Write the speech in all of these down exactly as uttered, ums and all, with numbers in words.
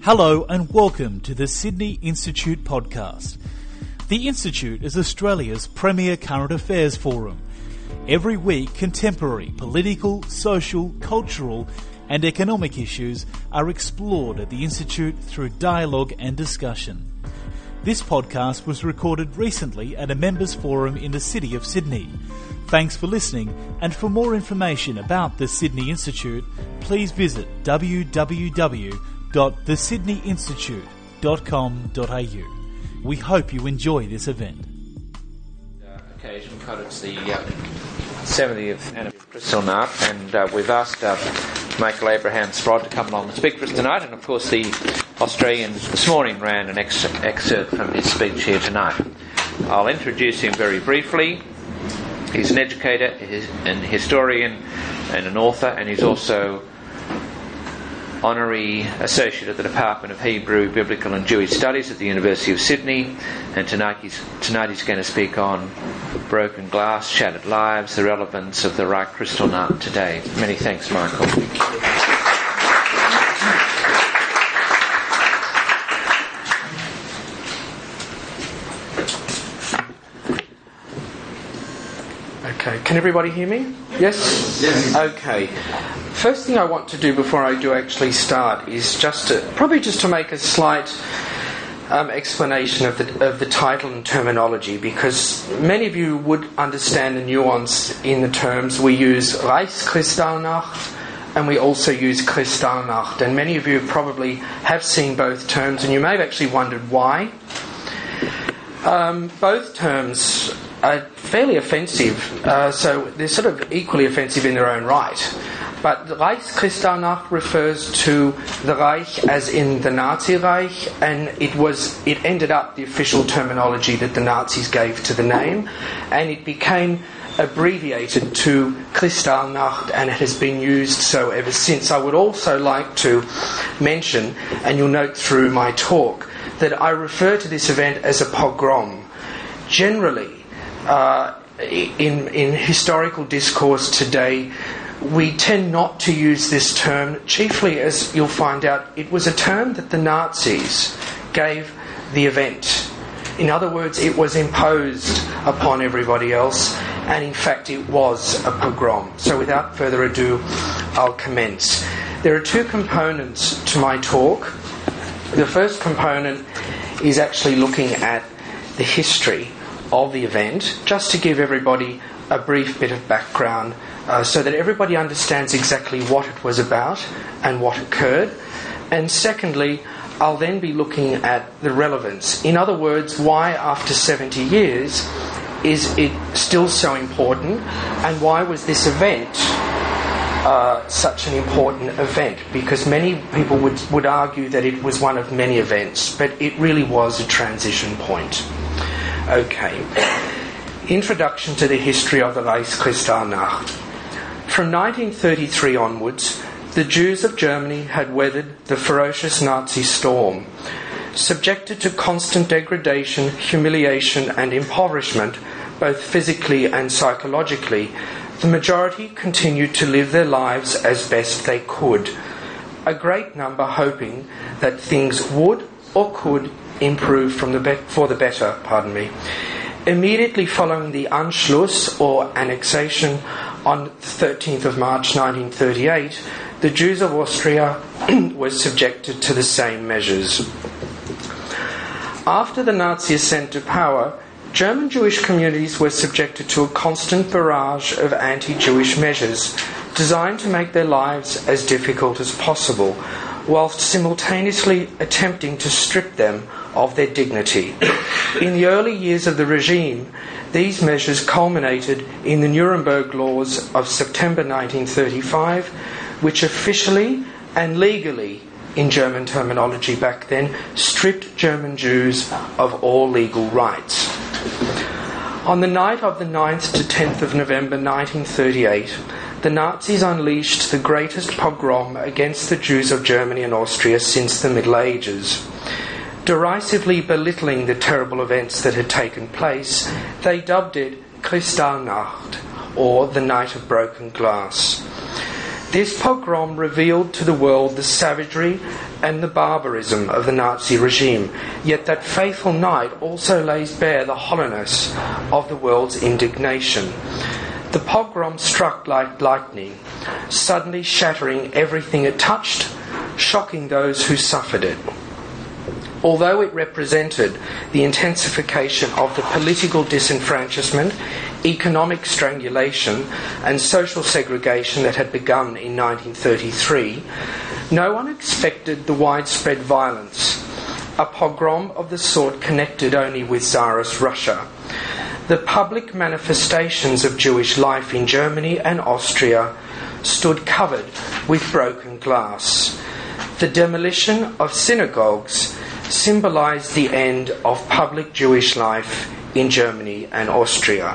Hello and welcome to the Sydney Institute podcast. The Institute is Australia's premier current affairs forum. Every week, contemporary political, social, cultural and economic issues are explored at the Institute through dialogue and discussion. This podcast was recorded recently at a members' forum in the city of Sydney. Thanks for listening, and for more information about the Sydney Institute, please visit w w w dot the sydney institute dot com dot a u. We hope you enjoy this event. Uh, occasion because it's the uh, seventieth anniversary of Kristallnacht, and uh, we've asked uh, Michael Abraham Sprott to come along and speak for us tonight, and of course the Australian this morning ran an ex- excerpt from his speech here tonight. I'll introduce him very briefly. He's an educator, an historian and an author, and he's also Honorary Associate at the Department of Hebrew, Biblical and Jewish Studies at the University of Sydney, and tonight he's, tonight he's going to speak on broken glass, shattered lives, the relevance of the Reich Kristallnacht today. Many thanks, Michael. Okay, can everybody hear me? Yes? Yes. Okay. First thing I want to do before I do actually start is just to, probably just to make a slight um, explanation of the of the title and terminology, because many of you would understand the nuance in the terms. We use Reichskristallnacht and we also use Kristallnacht, and many of you probably have seen both terms, and you may have actually wondered why. Um, both terms are fairly offensive, uh, so they're sort of equally offensive in their own right. But the Reichskristallnacht refers to the Reich as in the Nazi Reich, and it was it ended up the official terminology that the Nazis gave to the name, and it became abbreviated to Kristallnacht, and it has been used so ever since. I would also like to mention, and you'll note through my talk, that I refer to this event as a pogrom. Generally, uh, in in historical discourse today, we tend not to use this term, chiefly as you'll find out, it was a term that the Nazis gave the event. In other words, it was imposed upon everybody else, and in fact it was a pogrom. So without further ado, I'll commence. There are two components to my talk. The first component is actually looking at the history of the event, just to give everybody a brief bit of background, uh, so that everybody understands exactly what it was about and what occurred. And secondly, I'll then be looking at the relevance. In other words, why after seventy years is it still so important, and why was this event uh, such an important event? Because many people would, would argue that it was one of many events, but it really was a transition point. Okay. Introduction to the history of the Reichskristallnacht. From nineteen thirty-three onwards, the Jews of Germany had weathered the ferocious Nazi storm. Subjected to constant degradation, humiliation and impoverishment, both physically and psychologically, the majority continued to live their lives as best they could, a great number hoping that things would or could improve from the be- for the better. Pardon me. Immediately following the Anschluss, or annexation, on the thirteenth of March nineteen thirty-eight, the Jews of Austria were subjected to the same measures. After the Nazi ascent to power, German Jewish communities were subjected to a constant barrage of anti-Jewish measures designed to make their lives as difficult as possible, whilst simultaneously attempting to strip them of their dignity. In the early years of the regime, these measures culminated in the Nuremberg Laws of September nineteen thirty-five, which officially and legally, in German terminology back then, stripped German Jews of all legal rights. On the night of the ninth to tenth of November nineteen thirty-eight, the Nazis unleashed the greatest pogrom against the Jews of Germany and Austria since the Middle Ages. Derisively belittling the terrible events that had taken place, they dubbed it Kristallnacht, or the Night of Broken Glass. This pogrom revealed to the world the savagery and the barbarism of the Nazi regime, yet that fateful night also lays bare the hollowness of the world's indignation. The pogrom struck like lightning, suddenly shattering everything it touched, shocking those who suffered it. Although it represented the intensification of the political disenfranchisement, economic strangulation and social segregation that had begun in nineteen thirty-three, no one expected the widespread violence, a pogrom of the sort connected only with Tsarist Russia. The public manifestations of Jewish life in Germany and Austria stood covered with broken glass. The demolition of synagogues symbolised the end of public Jewish life in Germany and Austria.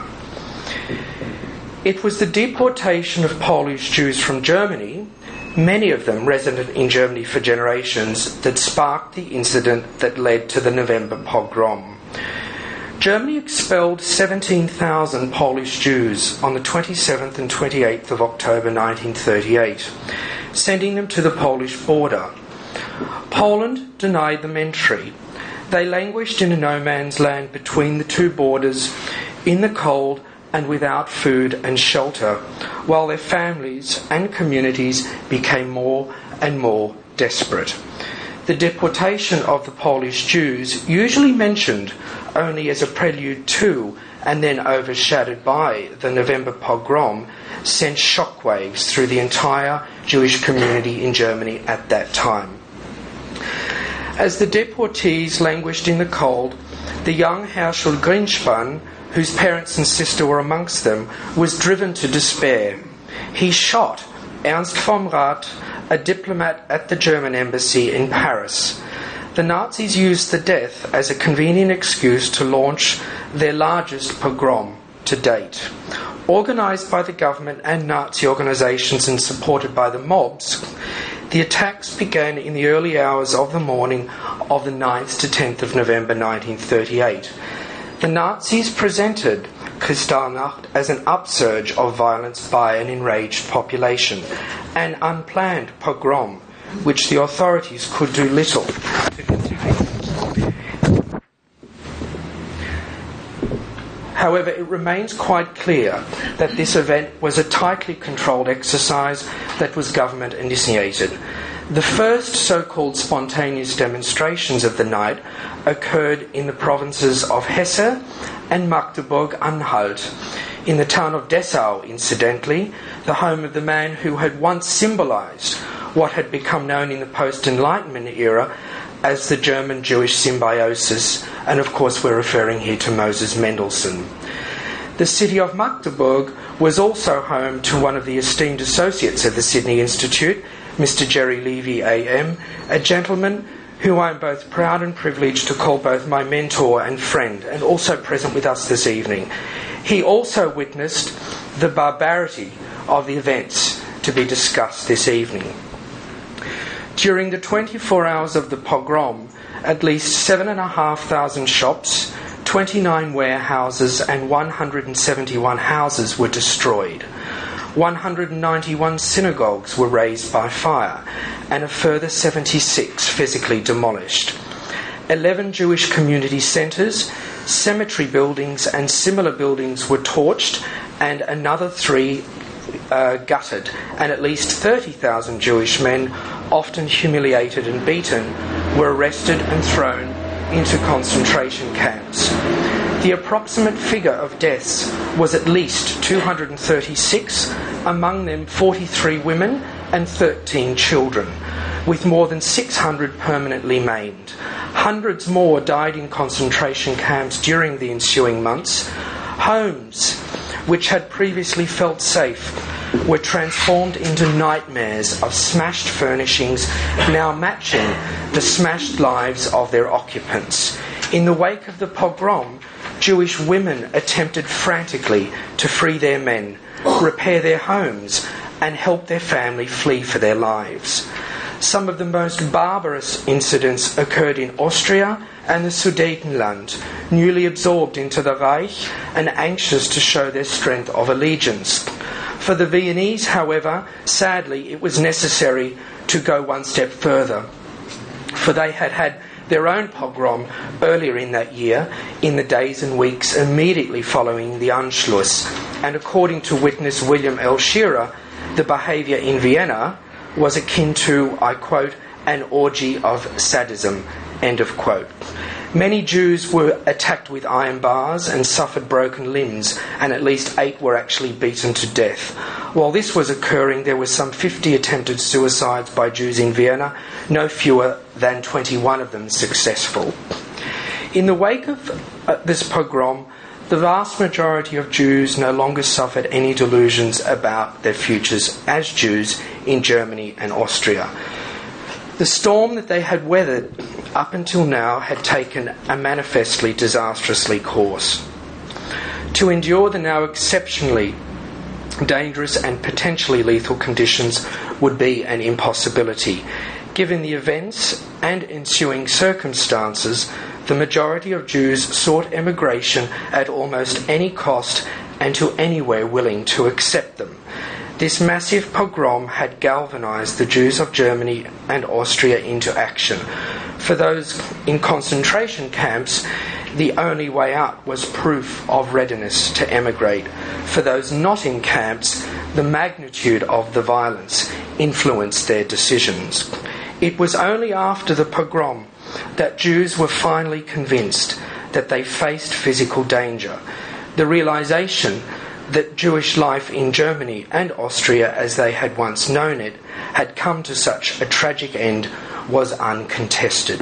It was the deportation of Polish Jews from Germany, many of them resident in Germany for generations, that sparked the incident that led to the November pogrom. Germany expelled seventeen thousand Polish Jews on the twenty-seventh and twenty-eighth of October nineteen thirty-eight, sending them to the Polish border. Poland denied them entry. They languished in a no-man's land between the two borders, in the cold and without food and shelter, while their families and communities became more and more desperate. The deportation of the Polish Jews, usually mentioned only as a prelude to and then overshadowed by the November pogrom, sent shockwaves through the entire Jewish community in Germany at that time. As the deportees languished in the cold, the young Herschel Grinspan, whose parents and sister were amongst them, was driven to despair. He shot Ernst vom Rath, a diplomat at the German embassy in Paris. The Nazis used the death as a convenient excuse to launch their largest pogrom to date. Organised by the government and Nazi organisations and supported by the mobs, the attacks began in the early hours of the morning of the ninth to tenth of November nineteen thirty-eight. The Nazis presented Kristallnacht as an upsurge of violence by an enraged population, an unplanned pogrom which the authorities could do little to contain. However, it remains quite clear that this event was a tightly controlled exercise that was government initiated. The first so-called spontaneous demonstrations of the night occurred in the provinces of Hesse and Magdeburg-Anhalt. In the town of Dessau, incidentally, the home of the man who had once symbolised what had become known in the post-Enlightenment era as the German-Jewish symbiosis, and of course we're referring here to Moses Mendelssohn. The city of Magdeburg was also home to one of the esteemed associates of the Sydney Institute, Mister Jerry Levy A M, a gentleman who I am both proud and privileged to call both my mentor and friend, and also present with us this evening. He also witnessed the barbarity of the events to be discussed this evening. During the twenty-four hours of the pogrom, at least seven and a half thousand shops, twenty-nine warehouses and one hundred seventy-one houses were destroyed. one hundred ninety-one synagogues were razed by fire and a further seventy-six physically demolished. eleven Jewish community centres, cemetery buildings and similar buildings were torched and another three uh, gutted, and at least thirty thousand Jewish men, often humiliated and beaten, were arrested and thrown into concentration camps. The approximate figure of deaths was at least two hundred thirty-six, among them forty-three women and thirteen children, with more than six hundred permanently maimed. Hundreds more died in concentration camps during the ensuing months. Homes, which had previously felt safe, were transformed into nightmares of smashed furnishings, now matching the smashed lives of their occupants. In the wake of the pogrom, Jewish women attempted frantically to free their men, repair their homes, and help their family flee for their lives. Some of the most barbarous incidents occurred in Austria and the Sudetenland, newly absorbed into the Reich and anxious to show their strength of allegiance. For the Viennese, however, sadly, it was necessary to go one step further, for they had had their own pogrom earlier in that year, in the days and weeks immediately following the Anschluss. And according to witness William L. Shearer, the behaviour in Vienna was akin to, I quote, an orgy of sadism, end of quote. Many Jews were attacked with iron bars and suffered broken limbs, and at least eight were actually beaten to death. While this was occurring, there were some fifty attempted suicides by Jews in Vienna, no fewer than twenty-one of them successful. In the wake of uh, this pogrom, the vast majority of Jews no longer suffered any delusions about their futures as Jews in Germany and Austria. The storm that they had weathered up until now had taken a manifestly disastrously course. To endure the now exceptionally dangerous and potentially lethal conditions would be an impossibility. Given the events and ensuing circumstances, the majority of Jews sought emigration at almost any cost and to anywhere willing to accept them. This massive pogrom had galvanised the Jews of Germany and Austria into action. For those in concentration camps, the only way out was proof of readiness to emigrate. For those not in camps, the magnitude of the violence influenced their decisions. It was only after the pogrom that Jews were finally convinced that they faced physical danger. The realisation that Jewish life in Germany and Austria, as they had once known it, had come to such a tragic end was uncontested.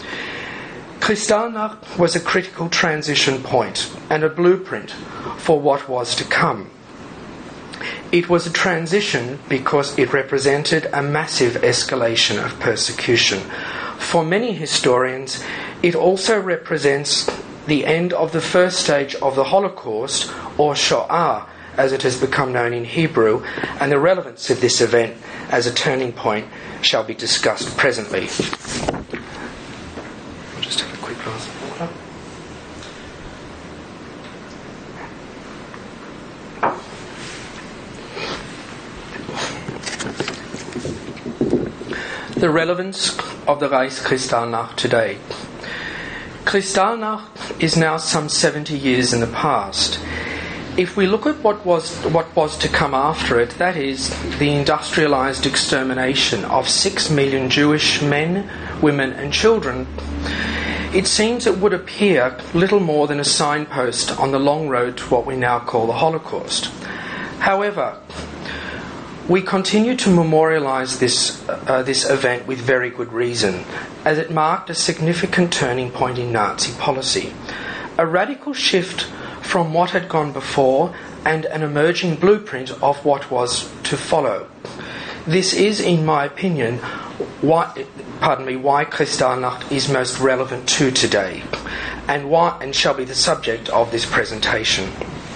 Kristallnacht was a critical transition point and a blueprint for what was to come. It was a transition because it represented a massive escalation of persecution. For many historians, it also represents the end of the first stage of the Holocaust, or Shoah, as it has become known in Hebrew, and the relevance of this event as a turning point shall be discussed presently. I'll just have a quick glass of water. The relevance of the Reichskristallnacht today. Kristallnacht is now some seventy years in the past. If we look at what was what was to come after it, that is, the industrialised extermination of six million Jewish men, women and children, it seems it would appear little more than a signpost on the long road to what we now call the Holocaust. However, we continue to memorialise this, uh, this event with very good reason, as it marked a significant turning point in Nazi policy. A radical shift from what had gone before and an emerging blueprint of what was to follow. This is, in my opinion, why, pardon me, why Kristallnacht is most relevant to today, and why and shall be the subject of this presentation.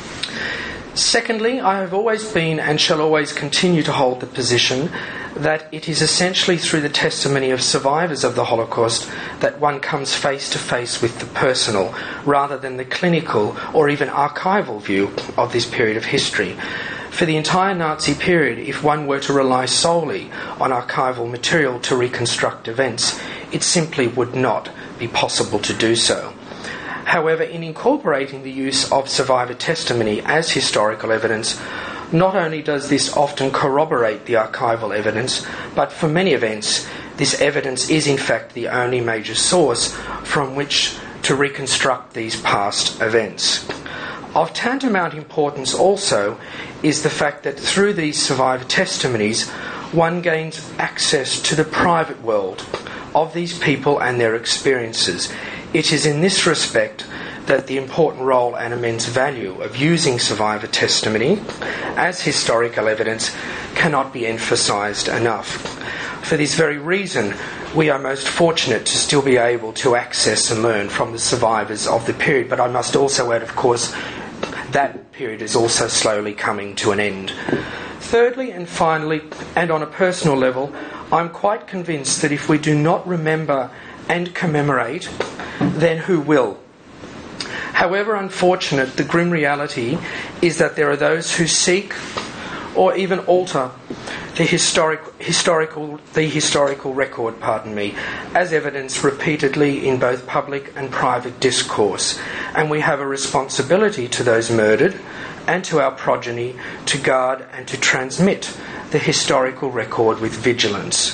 Secondly, I have always been and shall always continue to hold the position that it is essentially through the testimony of survivors of the Holocaust that one comes face to face with the personal, rather than the clinical or even archival view of this period of history. For the entire Nazi period, if one were to rely solely on archival material to reconstruct events, it simply would not be possible to do so. However, in incorporating the use of survivor testimony as historical evidence, not only does this often corroborate the archival evidence, but for many events, this evidence is in fact the only major source from which to reconstruct these past events. Of tantamount importance also is the fact that through these survivor testimonies, one gains access to the private world of these people and their experiences. It is in this respect that the important role and immense value of using survivor testimony as historical evidence cannot be emphasised enough. For this very reason, we are most fortunate to still be able to access and learn from the survivors of the period. But I must also add, of course, that period is also slowly coming to an end. Thirdly and finally, and on a personal level, I'm quite convinced that if we do not remember and commemorate, then who will? However unfortunate, the grim reality is that there are those who seek or even alter the historic, historical, the historical record, pardon me, as evidenced repeatedly in both public and private discourse. And we have a responsibility to those murdered and to our progeny to guard and to transmit the historical record with vigilance.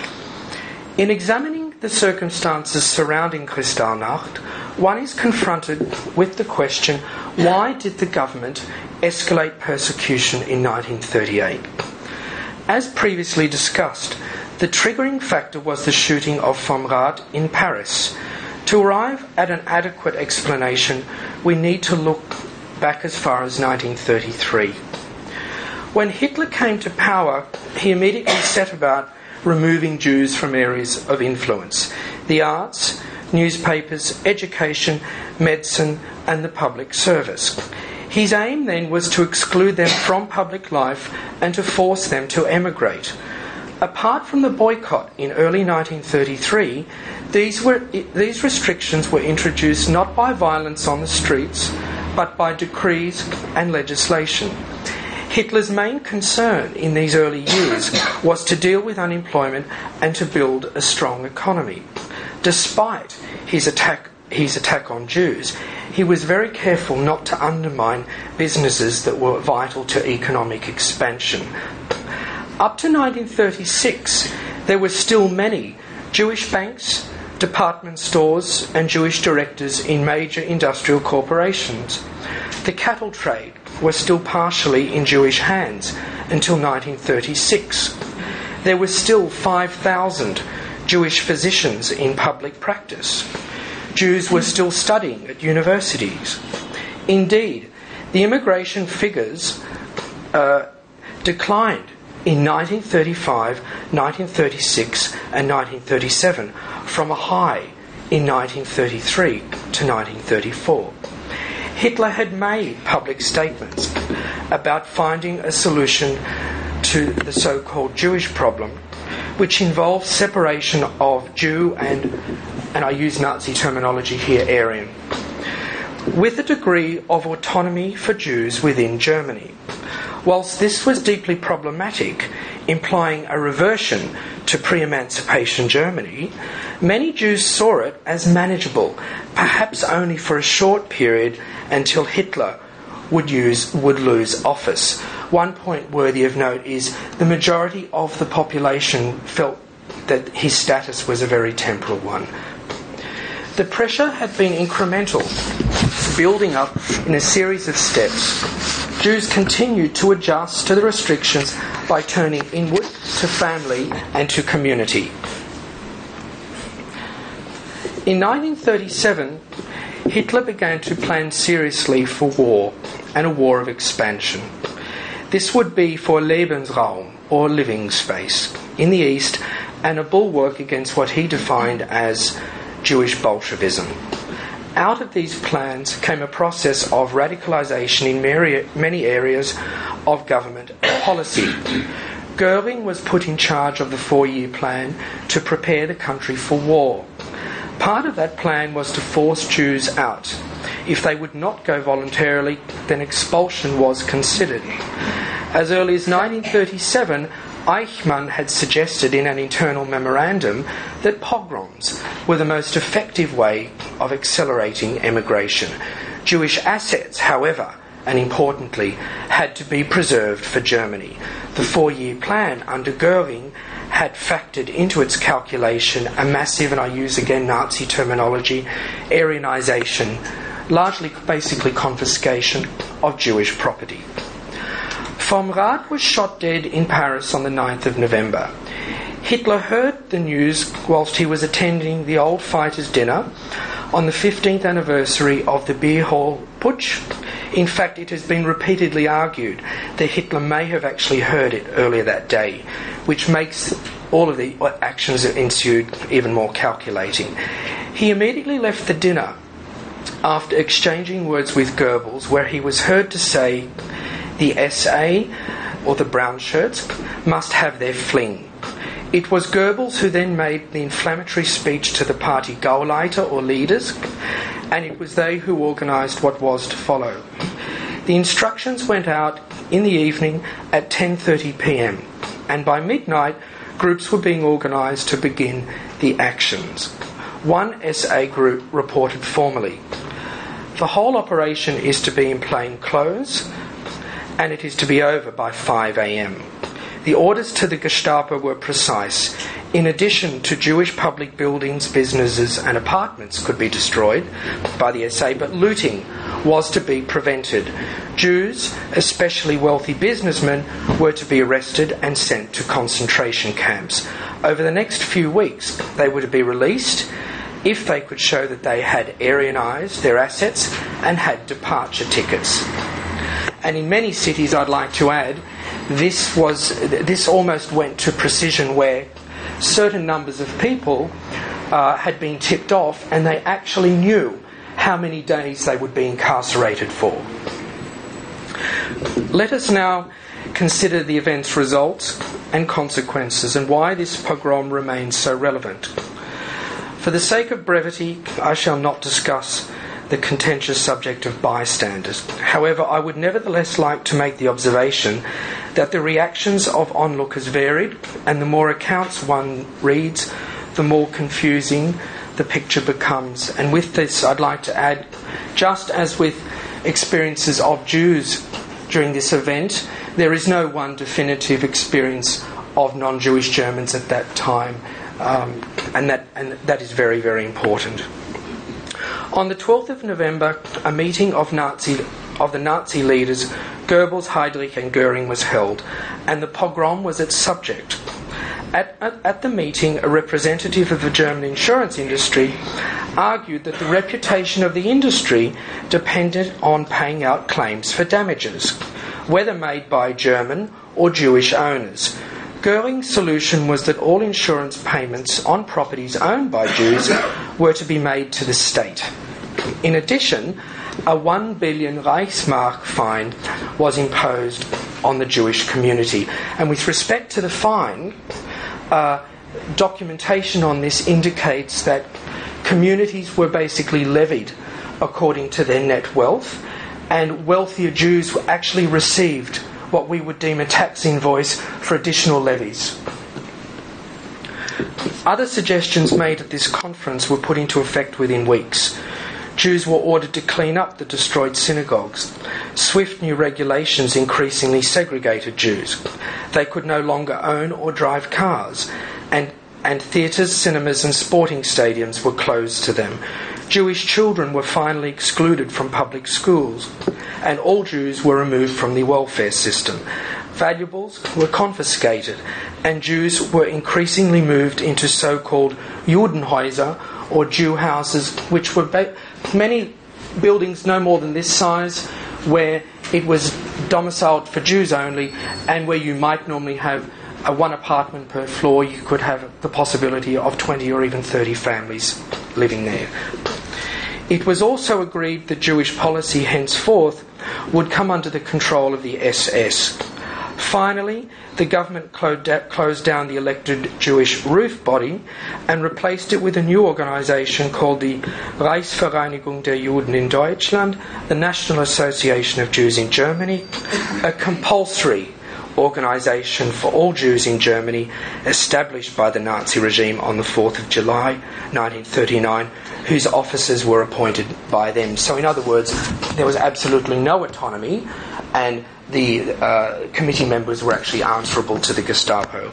In examining the circumstances surrounding Kristallnacht, one is confronted with the question, why did the government escalate persecution in nineteen thirty-eight? As previously discussed, the triggering factor was the shooting of Vom Rath in Paris. To arrive at an adequate explanation, we need to look back as far as nineteen thirty-three. When Hitler came to power, he immediately set about removing Jews from areas of influence: the arts, newspapers, education, medicine, and the public service. His aim then was to exclude them from public life and to force them to emigrate. Apart from the boycott in early nineteen thirty-three, these, were, these restrictions were introduced not by violence on the streets, but by decrees and legislation. Hitler's main concern in these early years was to deal with unemployment and to build a strong economy. Despite his attack, his attack on Jews, he was very careful not to undermine businesses that were vital to economic expansion. Up to nineteen thirty-six, there were still many Jewish banks, department stores, and Jewish directors in major industrial corporations. The cattle trade was still partially in Jewish hands until nineteen thirty-six. There were still five thousand Jewish physicians in public practice. Jews were still studying at universities. Indeed, the immigration figures uh, declined in nineteen thirty-five, nineteen thirty-six, and nineteen thirty-seven from a high in nineteen thirty-three to nineteen thirty-four. Hitler had made public statements about finding a solution to the so-called Jewish problem, which involves separation of Jew and, and I use Nazi terminology here, Aryan, with a degree of autonomy for Jews within Germany. Whilst this was deeply problematic, implying a reversion to pre-emancipation Germany, many Jews saw it as manageable, perhaps only for a short period until Hitler would use would lose office. One point worthy of note is the majority of the population felt that his status was a very temporal one. The pressure had been incremental, building up in a series of steps. Jews continued to adjust to the restrictions by turning inward to family and to community. In nineteen thirty-seven, Hitler began to plan seriously for war, and a war of expansion. This would be for Lebensraum, or living space, in the East, and a bulwark against what he defined as Jewish Bolshevism. Out of these plans came a process of radicalization in many areas of government policy. Goering was put in charge of the four-year plan to prepare the country for war. Part of that plan was to force Jews out. If they would not go voluntarily, then expulsion was considered. As early as nineteen thirty-seven, Eichmann had suggested in an internal memorandum that pogroms were the most effective way of accelerating emigration. Jewish assets, however, and importantly, had to be preserved for Germany. The four-year plan under Goering had factored into its calculation a massive, and I use again Nazi terminology, Aryanization, largely basically confiscation of Jewish property. Vom Rath was shot dead in Paris on the ninth of November. Hitler heard the news whilst he was attending the Old Fighters' Dinner on the fifteenth anniversary of the Beer Hall Putsch. In fact, it has been repeatedly argued that Hitler may have actually heard it earlier that day, which makes all of the actions that ensued even more calculating. He immediately left the dinner after exchanging words with Goebbels, where he was heard to say, "The S A, or the brown shirts, must have their fling." It was Goebbels who then made the inflammatory speech to the party Gauleiter, or leaders, and it was they who organised what was to follow. The instructions went out in the evening at ten thirty p.m. and by midnight groups were being organised to begin the actions. One S A group reported formally, "The whole operation is to be in plain clothes and it is to be over by five a.m. The orders to the Gestapo were precise. In addition to Jewish public buildings, businesses and apartments could be destroyed by the S A, but looting was to be prevented. Jews, especially wealthy businessmen, were to be arrested and sent to concentration camps. Over the next few weeks, they were to be released if they could show that they had Aryanized their assets and had departure tickets." And in many cities, I'd like to add, this was this almost went to precision, where certain numbers of people uh, had been tipped off and they actually knew how many days they would be incarcerated for. Let us now consider the event's results and consequences and why this pogrom remains so relevant. For the sake of brevity, I shall not discuss the contentious subject of bystanders. However, I would nevertheless like to make the observation that the reactions of onlookers varied, and the more accounts one reads, the more confusing the picture becomes. And with this, I'd like to add, just as with experiences of Jews during this event, there is no one definitive experience of non-Jewish Germans at that time, um, and that and that is very, very important. On the twelfth of November, a meeting of Nazi of the Nazi leaders Goebbels, Heydrich and Goering was held, and the pogrom was its subject. At, at, at the meeting, a representative of the German insurance industry argued that the reputation of the industry depended on paying out claims for damages, whether made by German or Jewish owners. Goering's solution was that all insurance payments on properties owned by Jews were to be made to the state. In addition, a one billion Reichsmark fine was imposed on the Jewish community. And with respect to the fine, uh, documentation on this indicates that communities were basically levied according to their net wealth, and wealthier Jews actually received what we would deem a tax invoice for additional levies. Other suggestions made at this conference were put into effect within weeks. Jews were ordered to clean up the destroyed synagogues. Swift new regulations increasingly segregated Jews. They could no longer own or drive cars, and, and theatres, cinemas and sporting stadiums were closed to them. Jewish children were finally excluded from public schools, and all Jews were removed from the welfare system. Valuables were confiscated, and Jews were increasingly moved into so-called Judenhäuser, or Jew houses, which were ba- many buildings no more than this size, where it was domiciled for Jews only, and where you might normally have a one apartment per floor. You could have the possibility of twenty or even thirty families living there. It was also agreed that Jewish policy henceforth would come under the control of the S S. Finally, the government closed down the elected Jewish roof body and replaced it with a new organisation called the Reichsvereinigung der Juden in Deutschland, the National Association of Jews in Germany, a compulsory organisation for all Jews in Germany, established by the Nazi regime on the fourth of July nineteen thirty-nine, whose officers were appointed by them. So in other words, there was absolutely no autonomy, and the uh, committee members were actually answerable to the Gestapo.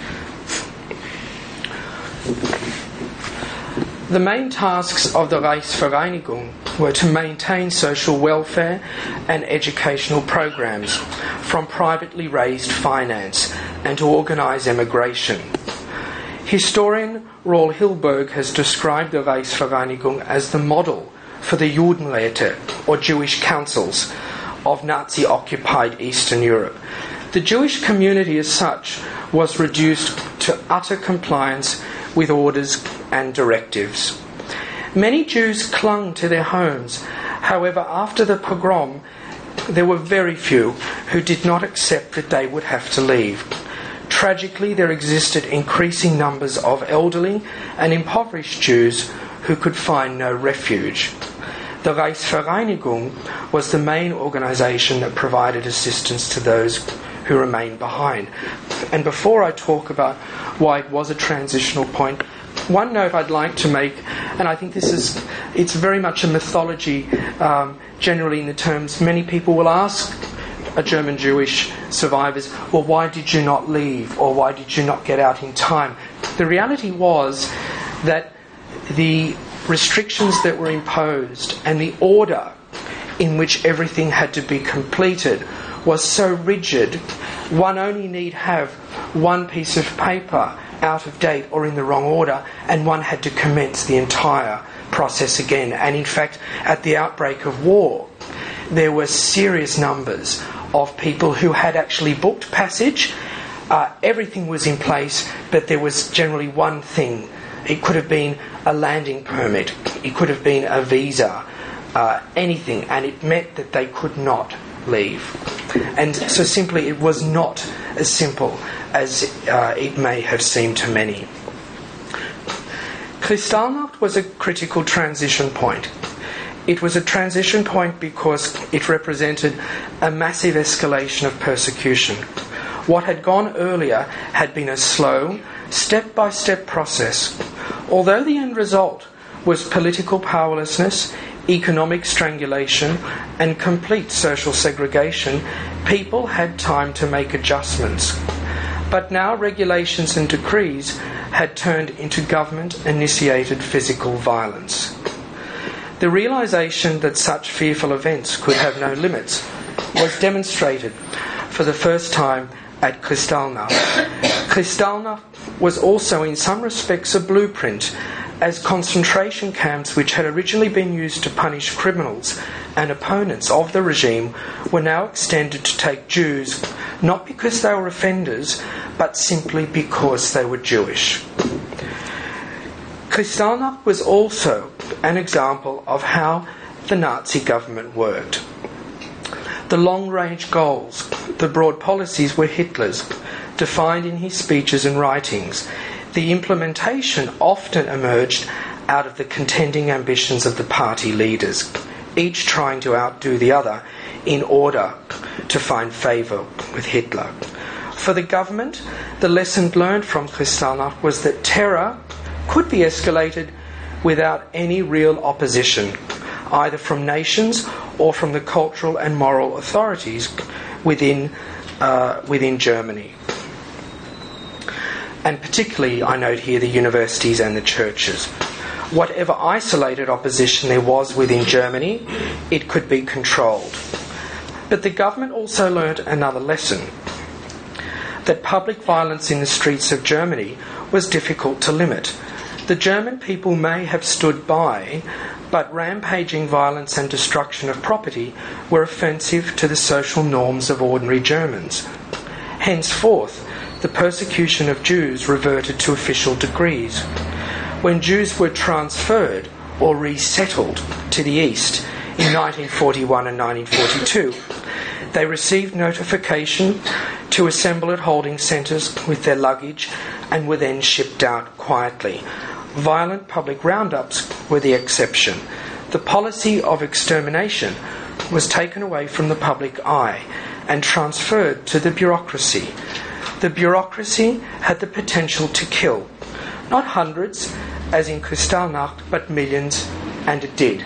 The main tasks of the Reichsvereinigung were to maintain social welfare and educational programs from privately raised finance and to organise emigration. Historian Roel Hilberg has described the Reichsvereinigung as the model for the Judenräte, or Jewish councils, of Nazi-occupied Eastern Europe. The Jewish community as such was reduced to utter compliance with orders and directives. Many Jews clung to their homes. However, after the pogrom, there were very few who did not accept that they would have to leave. Tragically, there existed increasing numbers of elderly and impoverished Jews who could find no refuge. The Reichsvereinigung was the main organisation that provided assistance to those who remained behind. And before I talk about why it was a transitional point, one note I'd like to make, and I think this is, it's very much a mythology, um, generally in the terms, many people will ask a German Jewish survivors, well, why did you not leave, or why did you not get out in time? The reality was that the restrictions that were imposed and the order in which everything had to be completed was so rigid, one only need have one piece of paper out of date or in the wrong order, and one had to commence the entire process again. And in fact, at the outbreak of war, there were serious numbers of people who had actually booked passage. Uh, everything was in place, but there was generally one thing. It could have been a landing permit, it could have been a visa, uh, anything, and it meant that they could not leave. And so simply it was not as simple as uh, it may have seemed to many. Kristallnacht was a critical transition point. It was a transition point because it represented a massive escalation of persecution. What had gone earlier had been a slow, step-by-step process. Although the end result was political powerlessness, economic strangulation, and complete social segregation, people had time to make adjustments. But now regulations and decrees had turned into government-initiated physical violence. The realisation that such fearful events could have no limits was demonstrated for the first time at Kristallnacht. Kristallnacht was also in some respects a blueprint, as concentration camps which had originally been used to punish criminals and opponents of the regime were now extended to take Jews, not because they were offenders, but simply because they were Jewish. Kristallnacht was also an example of how the Nazi government worked. The long-range goals, the broad policies were Hitler's, defined in his speeches and writings. The implementation often emerged out of the contending ambitions of the party leaders, each trying to outdo the other in order to find favour with Hitler. For the government, the lesson learned from Kristallnacht was that terror could be escalated without any real opposition, either from nations or from the cultural and moral authorities within uh, within Germany. And particularly, I note here, the universities and the churches. Whatever isolated opposition there was within Germany, it could be controlled. But the government also learnt another lesson, that public violence in the streets of Germany was difficult to limit. The German people may have stood by, but rampaging violence and destruction of property were offensive to the social norms of ordinary Germans. Henceforth, the persecution of Jews reverted to official degrees. When Jews were transferred or resettled to the east in nineteen forty-one and nineteen forty-two, they received notification to assemble at holding centres with their luggage and were then shipped out quietly. Violent public roundups were the exception. The policy of extermination was taken away from the public eye and transferred to the bureaucracy. The bureaucracy had the potential to kill, not hundreds, as in Kristallnacht, but millions, and it did.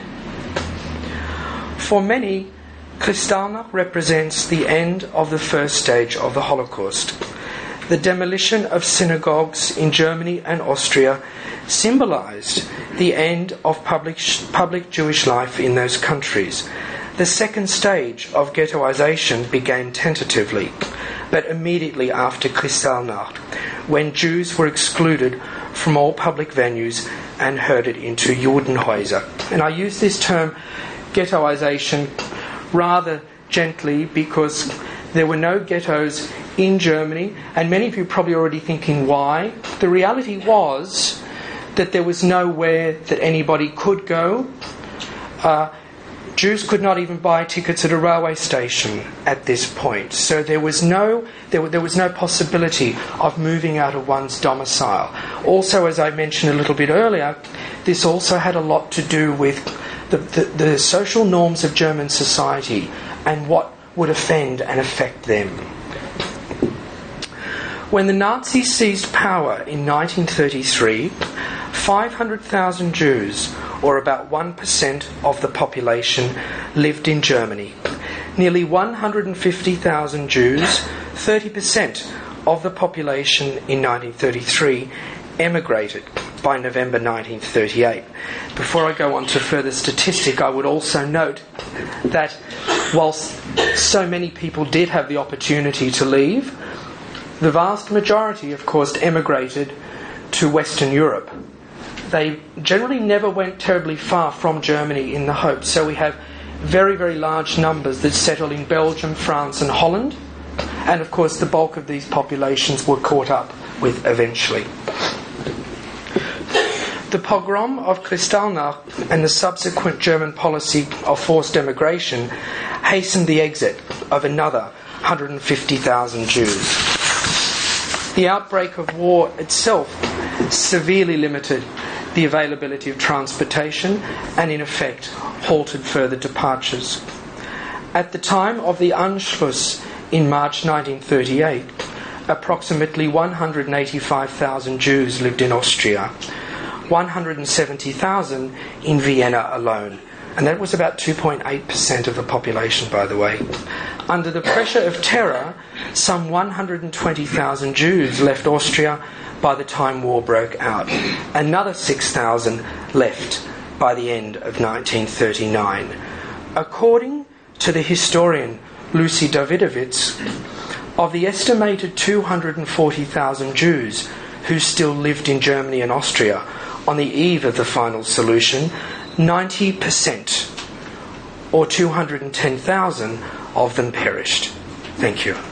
For many, Kristallnacht represents the end of the first stage of the Holocaust. The demolition of synagogues in Germany and Austria symbolised the end of public, public Jewish life in those countries. The second stage of ghettoisation began tentatively, but immediately after Kristallnacht, when Jews were excluded from all public venues and herded into Judenhäuser. And I use this term, ghettoisation, rather gently because there were no ghettos in Germany, and many of you are probably already thinking why. The reality was that there was nowhere that anybody could go. Uh, Jews could not even buy tickets at a railway station at this point. So there was no there, there was no possibility of moving out of one's domicile. Also, as I mentioned a little bit earlier, this also had a lot to do with the, the, the social norms of German society and what would offend and affect them. When the Nazis seized power in nineteen thirty-three, five hundred thousand Jews, or about one percent of the population, lived in Germany. Nearly one hundred fifty thousand Jews, thirty percent of the population in nineteen thirty-three, emigrated by November nineteen thirty-eight. Before I go on to further statistic, I would also note that whilst so many people did have the opportunity to leave, the vast majority, of course, emigrated to Western Europe. They generally never went terribly far from Germany in the hope. So we have very, very large numbers that settled in Belgium, France and Holland. And of course the bulk of these populations were caught up with eventually. The pogrom of Kristallnacht and the subsequent German policy of forced emigration hastened the exit of another one hundred fifty thousand Jews. The outbreak of war itself severely limited the availability of transportation and in effect halted further departures. At the time of the Anschluss in March nineteen thirty-eight, approximately one hundred eighty-five thousand Jews lived in Austria, one hundred seventy thousand in Vienna alone, and that was about two point eight percent of the population, by the way. Under the pressure of terror, some one hundred twenty thousand Jews left Austria by the time war broke out. Another six thousand left by the end of nineteen thirty-nine. According to the historian Lucy Davidovitz, of the estimated two hundred forty thousand Jews who still lived in Germany and Austria on the eve of the final solution, ninety percent, or two hundred ten thousand, of them perished. Thank you.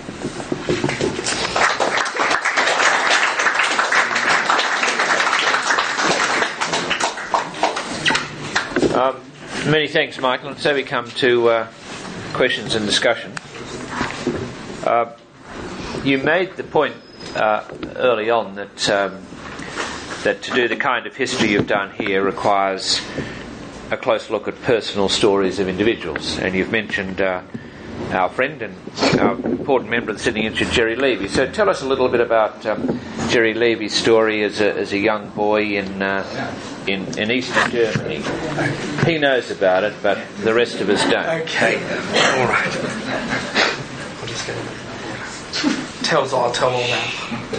Um, many thanks, Michael. And so we come to uh, questions and discussion. Uh, you made the point uh, early on that um, that to do the kind of history you've done here requires a close look at personal stories of individuals, and you've mentioned uh, our friend and our important member of the Sydney Institute, Jerry Levy. So tell us a little bit about um, Jerry Levy's story as a, as a young boy in, uh, in in Eastern Germany. He knows about it, but the rest of us don't. Okay, all right. I'll just get it. Tells I'll tell all that.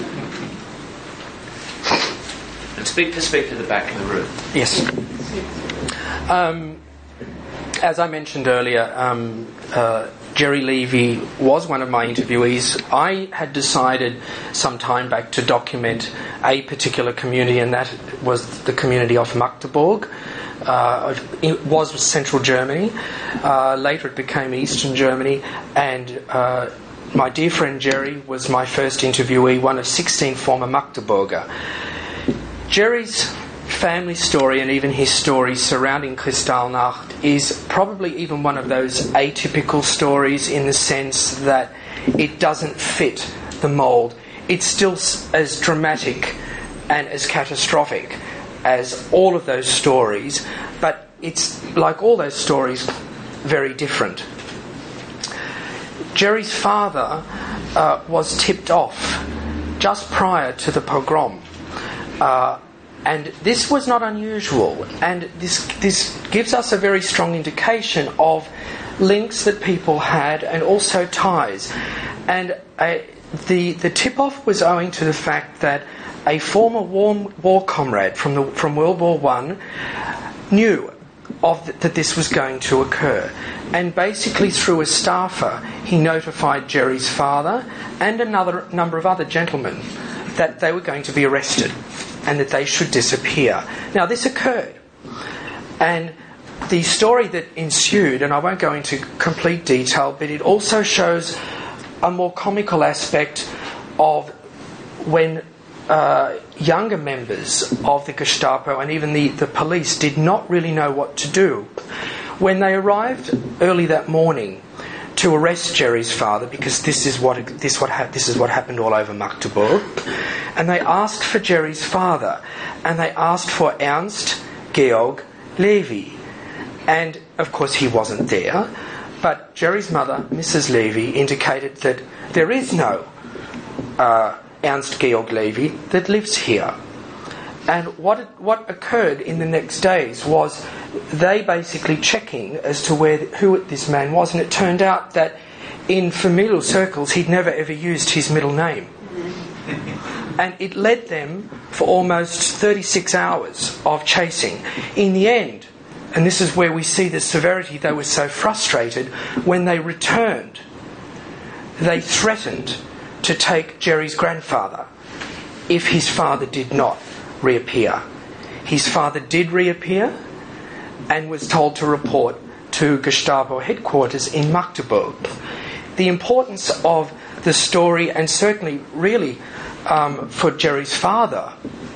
And speak to speak to the back of the room. Yes. Um, as I mentioned earlier, um, uh, Jerry Levy was one of my interviewees. I had decided some time back to document a particular community, and that was the community of Magdeburg. Uh, it was central Germany. Uh, later it became Eastern Germany, and uh, my dear friend Jerry was my first interviewee, one of sixteen former Magdeburger. Jerry's family story, and even his story surrounding Kristallnacht, is probably even one of those atypical stories in the sense that it doesn't fit the mould. It's still as dramatic and as catastrophic as all of those stories, but it's, like all those stories, very different. Jerry's father uh, was tipped off just prior to the pogrom. Uh, and this was not unusual, and this this gives us a very strong indication of links that people had and also ties. And uh, the the tip-off was owing to the fact that a former war, war comrade from the from World War One knew of the, that this was going to occur, and basically through a staffer he notified Jerry's father and another number of other gentlemen that they were going to be arrested and that they should disappear. Now this occurred, and the story that ensued, and I won't go into complete detail, but it also shows a more comical aspect of when uh, younger members of the Gestapo and even the, the police did not really know what to do. When they arrived early that morning to arrest Jerry's father, because this is what this what ha- this is what happened all over Magdeburg, and they asked for Jerry's father, and they asked for Ernst Georg Levy. And, of course, he wasn't there. But Jerry's mother, Missus Levy, indicated that there is no uh, Ernst Georg Levy that lives here. And what it, what occurred in the next days was they basically checking as to where who this man was, and it turned out that in familial circles he'd never ever used his middle name. And it led them for almost thirty-six hours of chasing. In the end, and this is where we see the severity, they were so frustrated, when they returned, they threatened to take Jerry's grandfather if his father did not reappear. His father did reappear and was told to report to Gestapo headquarters in Magdeburg. The importance of the story, and certainly really um, for Jerry's father,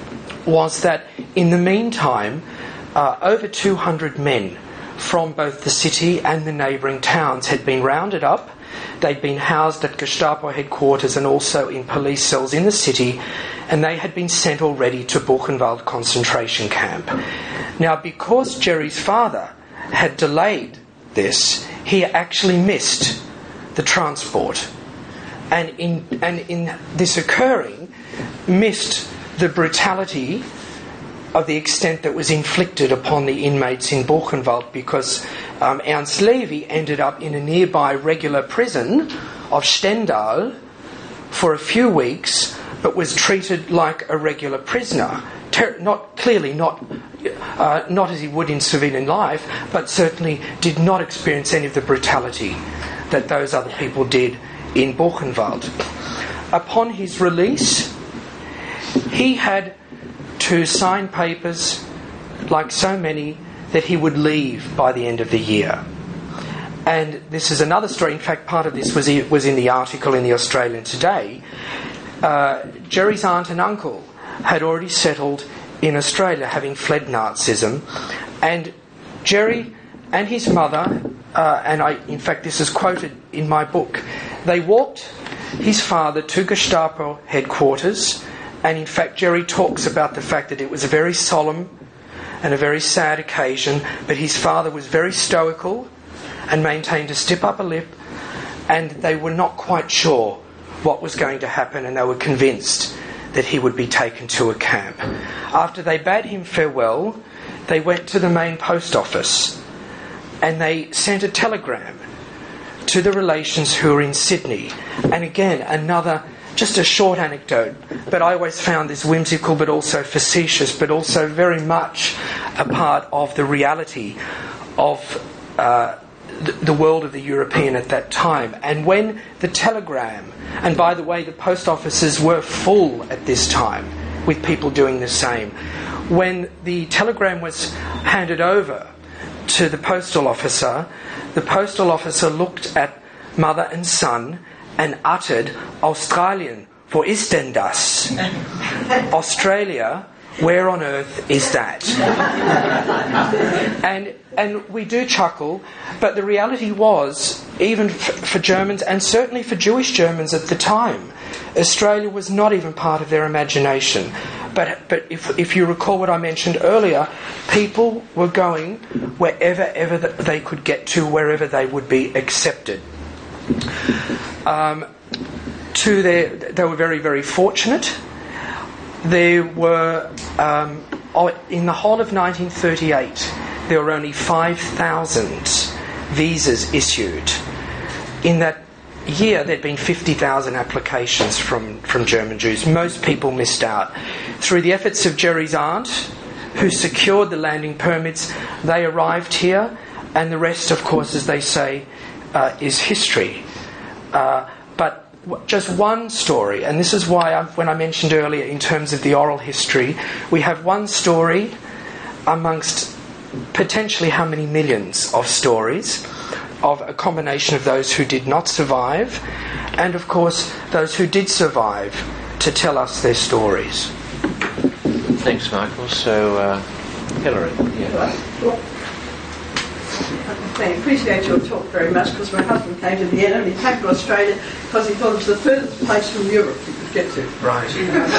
was that in the meantime uh, over two hundred men from both the city and the neighbouring towns had been rounded up. They'd been housed at Gestapo headquarters and also in police cells in the city, and they had been sent already to Buchenwald concentration camp. Now, because Jerry's father had delayed this, he actually missed the transport, and in and in this occurring, missed the brutality of the extent that was inflicted upon the inmates in Buchenwald, because um, Ernst Levy ended up in a nearby regular prison of Stendal for a few weeks, but was treated like a regular prisoner. Ter- not clearly not uh, not as he would in civilian life, but certainly did not experience any of the brutality that those other people did in Buchenwald. Upon his release, he had to sign papers, like so many, that he would leave by the end of the year. And this is another story. In fact, part of this was was in the article in the Australian Today. Uh, Jerry's aunt and uncle had already settled in Australia, having fled Nazism, and Jerry and his mother, uh, and I, in fact, this is quoted in my book, they walked his father to Gestapo headquarters. And in fact, Jerry talks about the fact that it was a very solemn and a very sad occasion, but his father was very stoical and maintained a stiff upper lip, and they were not quite sure what was going to happen, and they were convinced that he would be taken to a camp. After they bade him farewell, they went to the main post office and they sent a telegram to the relations who were in Sydney. And again, another just a short anecdote, but I always found this whimsical but also facetious, but also very much a part of the reality of uh, the, the world of the European at that time. And when the telegram, and by the way, the post offices were full at this time with people doing the same, when the telegram was handed over to the postal officer, the postal officer looked at mother and son and uttered, "Australien, wo ist denn das?" Australia, where on earth is that? and and we do chuckle, but the reality was, even f- for Germans, and certainly for Jewish Germans at the time, Australia was not even part of their imagination. But but if if you recall what I mentioned earlier, people were going wherever ever that they could get to, wherever they would be accepted. Um, to their, they were very, very fortunate. There were, um, in the whole of nineteen thirty-eight, there were only five thousand visas issued. In that year, there'd been fifty thousand applications from, from German Jews. Most people missed out. Through the efforts of Jerry's aunt, who secured the landing permits, they arrived here, and the rest, of course, as they say, uh, is history. Uh, but w- just one story, and this is why I, when I mentioned earlier in terms of the oral history, we have one story amongst potentially how many millions of stories, of a combination of those who did not survive and, of course, those who did survive to tell us their stories. Thanks, Michael. So, uh, Hilary. Yeah. I appreciate your talk very much, because my husband came to Vienna and he came to Australia because he thought it was the furthest place from Europe he could get to. Right. You know,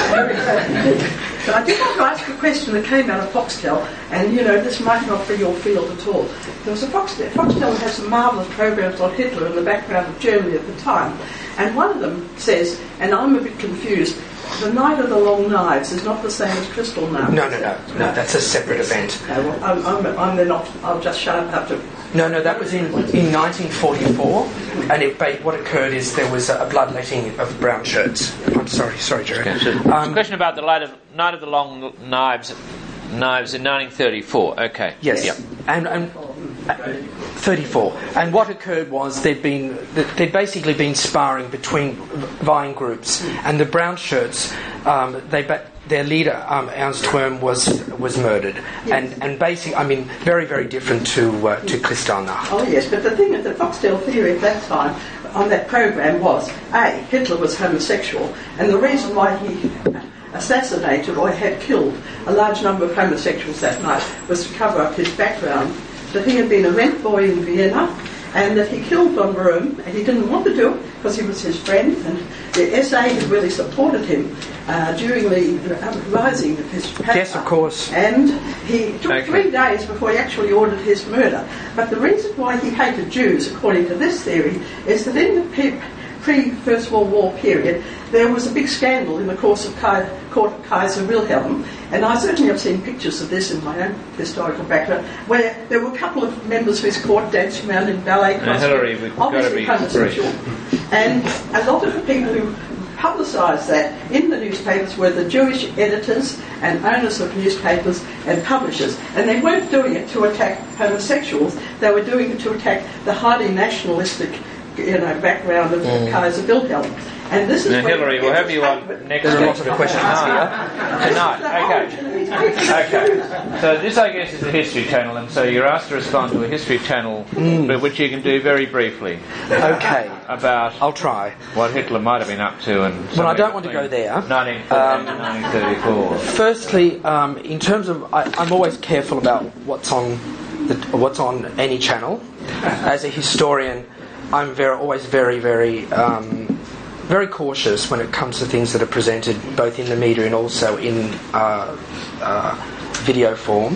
but I did want to ask a question that came out of Foxtel, and you know, this might not be your field at all. There was a Foxtel, Foxtel had some marvellous programs on Hitler in the background of Germany at the time, and one of them says, and I'm a bit confused, the Night of the Long Knives is not the same as Crystal Knives. No, no, no, no. That's a separate event. No, well, I'm, I'm, I'm the not. I'll just shut up after. No, no, that was in in nineteen forty-four, and it, what occurred is there was a bloodletting of brown shirts. I'm sorry, sorry, Jerry. Okay, so um, a question about the Night of, Night of the Long Knives, knives in nineteen thirty-four. Okay. Yes. Yep. And and. Uh, thirty-four. And what occurred was there'd been there'd basically been sparring between vying groups, and the brown shirts, um, they their leader um, Ernst Worm was was murdered, yes. and and basically, I mean, very very different to uh, to Kristallnacht. Oh yes, but the thing is, the Foxtel theory at that time on that program was a Hitler was homosexual, and the reason why he assassinated or had killed a large number of homosexuals that night was to cover up his background. That he had been a rent boy in Vienna, and that he killed von Brüm, and he didn't want to do it because he was his friend, and the S A had really supported him uh, during the uh, rising of his paper. Yes, of course. And he took okay. three days before he actually ordered his murder. But the reason why he hated Jews, according to this theory, is that in the pe- pre-First World War period, there was a big scandal in the course of Kai- court of Kaiser Wilhelm, and I certainly have seen pictures of this in my own historical background, where there were a couple of members of his court dancing around in ballet costumes, Hillary, we've obviously homosexual. And a lot of the people who publicised that in the newspapers were the Jewish editors and owners of newspapers and publishers, and they weren't doing it to attack homosexuals, they were doing it to attack the highly nationalistic, you know, background of mm. Kaiser Wilhelm. And this is now, Hillary, we'll have you on next week. There are lots of questions here. Tonight, okay. Okay. So this, I guess, is a History Channel, and so you're asked to respond to a History Channel, mm. but which you can do very briefly. Okay. About I'll try. What Hitler might have been up to, and well, I don't want to go there. nineteen fourteen um, to nineteen thirty-four. Firstly, um, in terms of, I, I'm always careful about what's on, the, what's on any channel. As a historian, I'm very, always very, very. Um, very cautious when it comes to things that are presented both in the media and also in uh, uh, video form.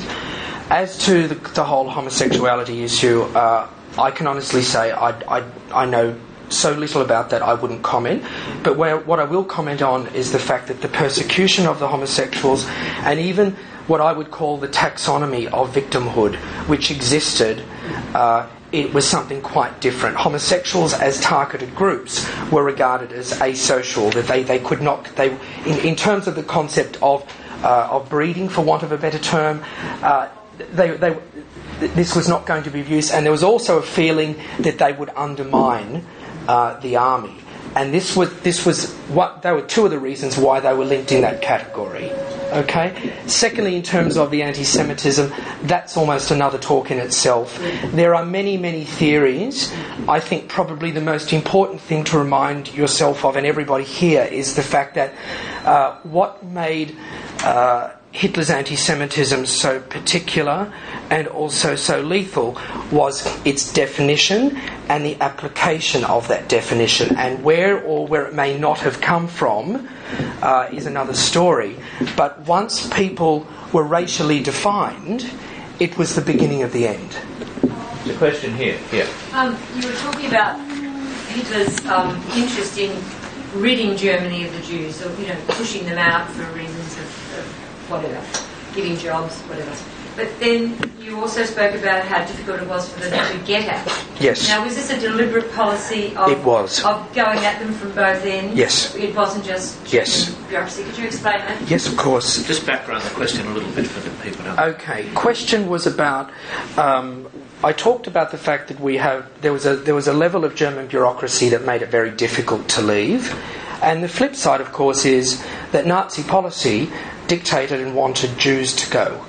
As to the, the whole homosexuality issue, uh, I can honestly say I, I, I know so little about that I wouldn't comment, but where, what I will comment on is the fact that the persecution of the homosexuals and even what I would call the taxonomy of victimhood which existed, uh, it was something quite different. Homosexuals as targeted groups were regarded as asocial, that they, they could not, they in, in terms of the concept of uh, of breeding, for want of a better term, uh, they, they this was not going to be used, and there was also a feeling that they would undermine uh, the army. And this was this was what they were two of the reasons why they were linked in that category. Okay. Secondly, in terms of the anti-Semitism, that's almost another talk in itself. There are many, many theories. I think probably the most important thing to remind yourself of, and everybody here, is the fact that uh, what made uh, Hitler's anti-Semitism so particular and also so lethal was its definition and the application of that definition. And where or where it may not have come from uh, is another story. But once people were racially defined, it was the beginning of the end. The question here, yeah. Um, you were talking about Hitler's um, interest in ridding Germany of the Jews, or you know, pushing them out for reasons of, of whatever, giving jobs, whatever. But then you also spoke about how difficult it was for them to get at. Yes. Now, was this a deliberate policy of, it was. of going at them from both ends? Yes. It wasn't just yes. bureaucracy. Could you explain that? Yes, of course. Just background the question a little bit for the people. Okay. Question was about. Um, I talked about the fact that we have there was a there was a level of German bureaucracy that made it very difficult to leave, and the flip side, of course, is that Nazi policy dictated and wanted Jews to go.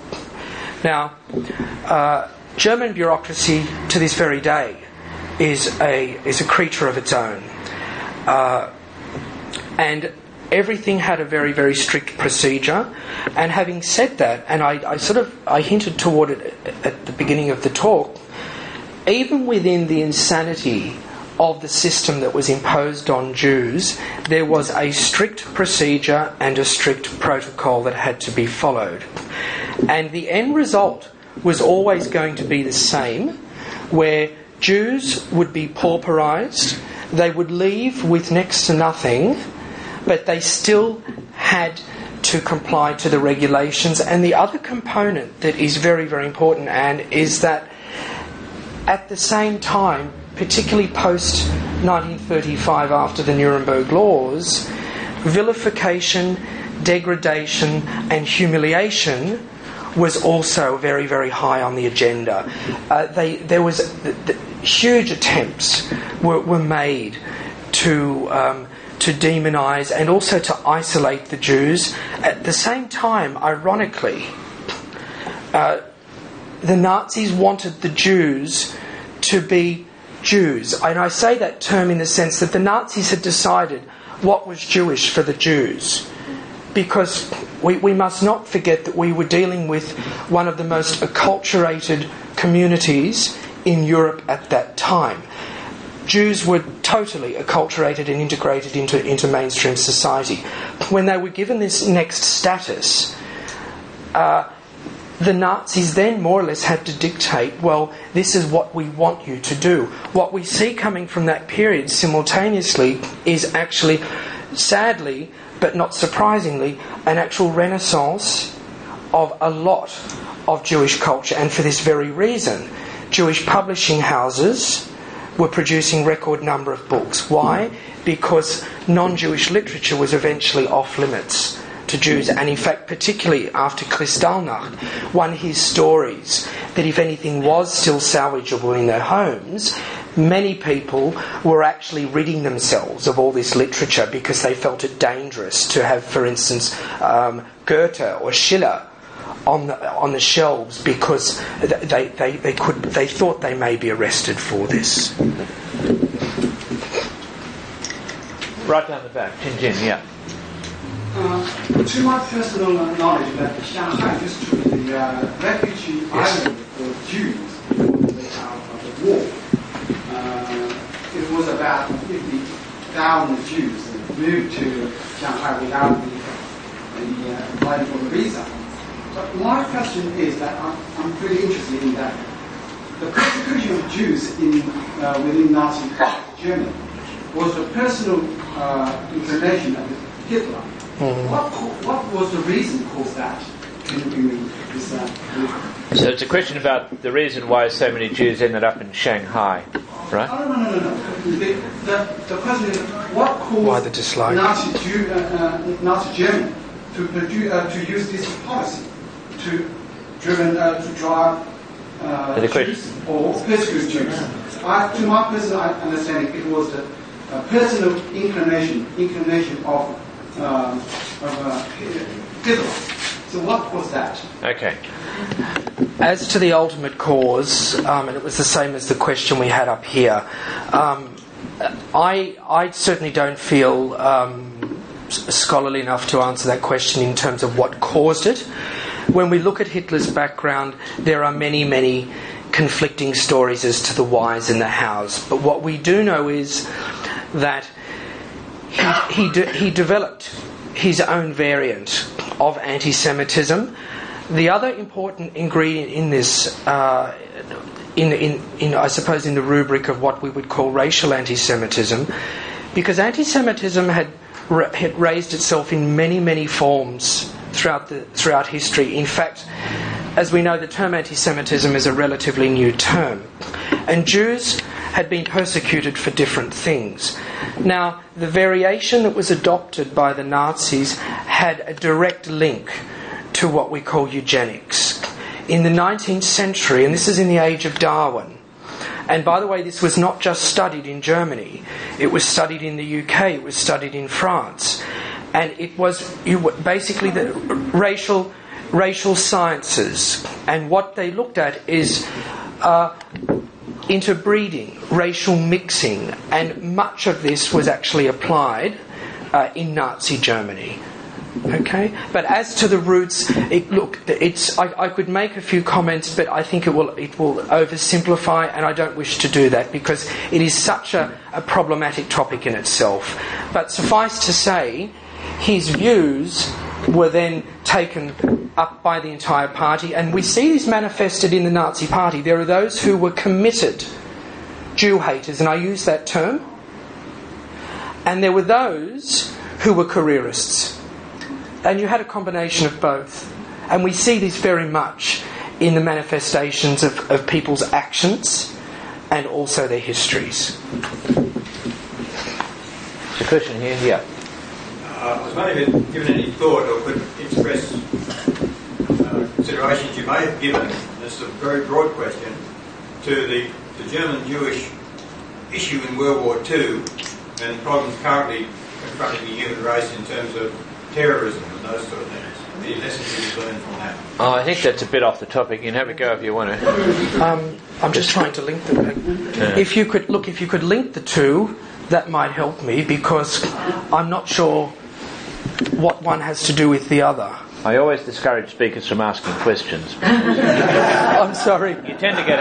Now, uh, German bureaucracy to this very day is a is a creature of its own, uh, and everything had a very very strict procedure. And having said that, and I, I sort of I hinted toward it at the beginning of the talk, even within the insanity of the system that was imposed on Jews, there was a strict procedure and a strict protocol that had to be followed. And the end result was always going to be the same, where Jews would be pauperised, they would leave with next to nothing, but they still had to comply to the regulations. And the other component that is very, very important, Anne, is that at the same time, particularly post nineteen thirty-five, after the Nuremberg laws, vilification, degradation and humiliation was also very, very high on the agenda. Uh, they, there was the, the huge attempts were, were made to um, to demonise and also to isolate the Jews. At the same time, ironically, uh, the Nazis wanted the Jews to be Jews. And I say that term in the sense that the Nazis had decided what was Jewish for the Jews. Because we, we must not forget that we were dealing with one of the most acculturated communities in Europe at that time. Jews were totally acculturated and integrated into, into mainstream society. When they were given this next status, uh, the Nazis then more or less had to dictate, well, this is what we want you to do. What we see coming from that period simultaneously is actually, sadly, but not surprisingly, an actual renaissance of a lot of Jewish culture. And for this very reason, Jewish publishing houses were producing record number of books. Why? Because non-Jewish literature was eventually off limits to Jews, and in fact, particularly after Kristallnacht, one hears stories that if anything was still salvageable in their homes, many people were actually ridding themselves of all this literature because they felt it dangerous to have, for instance, um, Goethe or Schiller on the, on the shelves, because they, they, they could they thought they may be arrested for this. Right down the back, Jin Jin, yeah. Uh, to my personal knowledge, that Shanghai used to be the uh, refugee Yes. island for Jews when they out of the war. Uh, it was about fifty thousand Jews that moved to Shanghai without the, the uh, applying for the visa. But my question is that I'm, I'm pretty interested in that. The persecution of Jews in uh, within Nazi Germany was a personal uh, inclination of Hitler. Mm-hmm. What what was the reason caused that? Can you give me this? Uh, So it's a question about the reason why so many Jews ended up in Shanghai, right? Oh, no, no, no, no. The, the, the question is, what caused Why the dislike? Nazi, Jew, uh, uh, Nazi Germany to produce, uh, to use this policy to driven uh, to drive uh, The Jews or persecute Jews? I, to my personal understanding, it was a, a personal inclination inclination of um, of uh, Hitler. So what was that? Okay. As to the ultimate cause, um, and it was the same as the question we had up here, um, I, I certainly don't feel um, scholarly enough to answer that question in terms of what caused it. When we look at Hitler's background, there are many, many conflicting stories as to the whys and the hows. But what we do know is that he, he, de- he developed his own variant of anti-Semitism. The other important ingredient in this, uh, in, in, in I suppose in the rubric of what we would call racial anti-Semitism, because anti-Semitism had, ra- had raised itself in many, many forms throughout the throughout history. In fact, as we know, the term anti-Semitism is a relatively new term, and Jews had been persecuted for different things. Now, the variation that was adopted by the Nazis had a direct link to what we call eugenics. In the nineteenth century, and this is in the age of Darwin, and by the way, this was not just studied in Germany, it was studied in the U K, it was studied in France, and it was you basically the racial racial sciences, and what they looked at is uh, interbreeding, racial mixing, and much of this was actually applied uh, in Nazi Germany. Okay, but as to the roots, it, look, it's I, I could make a few comments, but I think it will it will oversimplify, and I don't wish to do that because it is such a, a problematic topic in itself. But suffice to say, his views were then taken up by the entire party, and we see this manifested in the Nazi Party. There are those who were committed Jew haters, and I use that term, and there were those who were careerists. And you had a combination of both. And we see this very much in the manifestations of, of people's actions and also their histories. The question here, yeah. Uh, I was wondering if you'd given any thought or could express uh, considerations you may have given, this is a very broad question, to the, the German-Jewish issue in World War Two and problems currently confronting the human race in terms of terrorism and those sort of things. The lessons you've learned from that. Oh, I think that's a bit off the topic. You can have a go if you want to. Um, I'm just trying to link them. Yeah. If you could look, if you could link the two, that might help me because I'm not sure what one has to do with the other. I always discourage speakers from asking questions. I'm sorry. You tend to get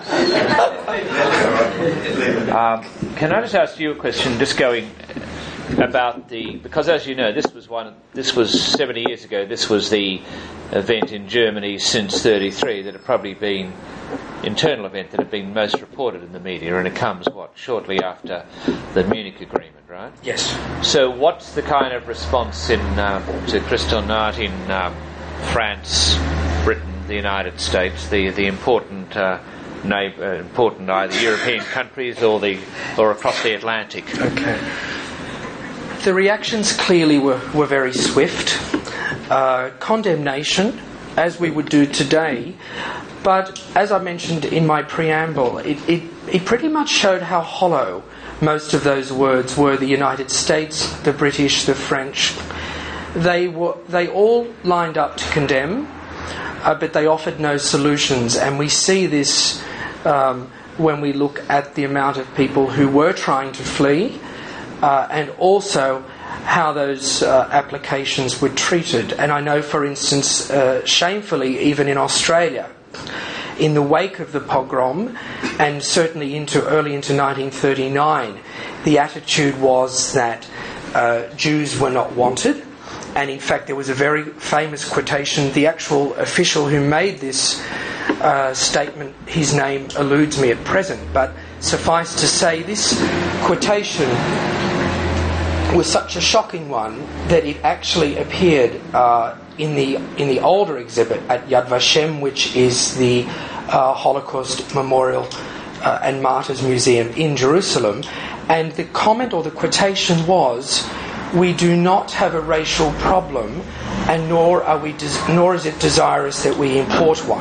answers. um, can I just ask you a question? Just going about the, because as you know, this was one. This was seventy years ago. This was the event in Germany since thirty-three that had probably been internal event that had been most reported in the media, and it comes what shortly after the Munich Agreement, right? Yes. So, what's the kind of response in uh, to Kristallnacht in um, France, Britain, the United States, the the important uh, neighbor, uh, important either European countries or the or across the Atlantic? Okay. The reactions clearly were, were very swift. Uh, condemnation, as we would do today, but as I mentioned in my preamble, it, it, it pretty much showed how hollow most of those words were. The United States, the British, the French, they were they all lined up to condemn, uh, but they offered no solutions, and we see this um, when we look at the amount of people who were trying to flee. Uh, and also how those uh, applications were treated. And I know, for instance, uh, shamefully, even in Australia, in the wake of the pogrom, and certainly into early into nineteen thirty-nine, the attitude was that uh, Jews were not wanted. And in fact, there was a very famous quotation. The actual official who made this uh, statement, his name eludes me at present, but suffice to say, this quotation was such a shocking one that it actually appeared uh, in the in the older exhibit at Yad Vashem, which is the uh, Holocaust Memorial uh, and Martyrs Museum in Jerusalem. And the comment or the quotation was, "We do not have a racial problem, and nor are we des- nor is it desirous that we import one."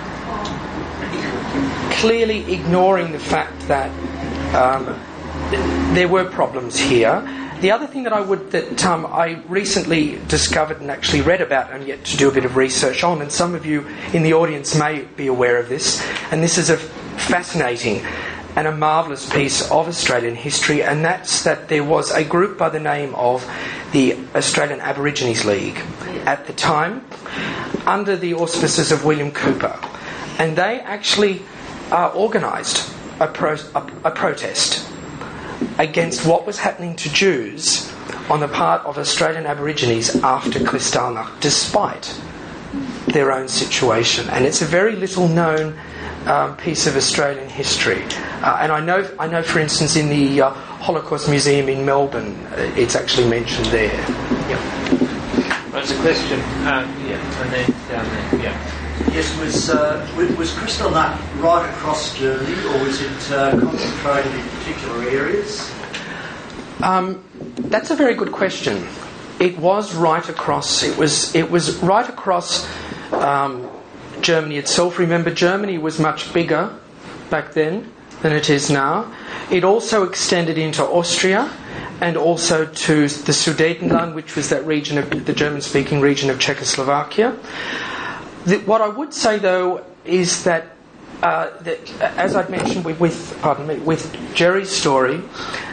Clearly ignoring the fact that um, th- there were problems here. The other thing that I would that um, I recently discovered and actually read about and yet to do a bit of research on, and some of you in the audience may be aware of this, and this is a fascinating and a marvellous piece of Australian history, and that's that there was a group by the name of the Australian Aborigines League at the time, under the auspices of William Cooper, and they actually uh, organised a, pro- a, a protest against what was happening to Jews on the part of Australian Aborigines after Kristallnacht, despite their own situation. And it's a very little known um, piece of Australian history. Uh, and I know, I know, for instance, in the uh, Holocaust Museum in Melbourne, uh, it's actually mentioned there. Yep. There's a question. Um, yeah, and then down there. Yeah. Yes, was uh, was Kristallnacht right across Germany, or was it uh, concentrated in particular areas? Um, that's a very good question. It was right across. It was it was right across um, Germany itself. Remember, Germany was much bigger back then than it is now. It also extended into Austria and also to the Sudetenland, which was that region of the German-speaking region of Czechoslovakia. The, what I would say, though, is that, uh, that as I've mentioned with, with, pardon me, with Jerry's story,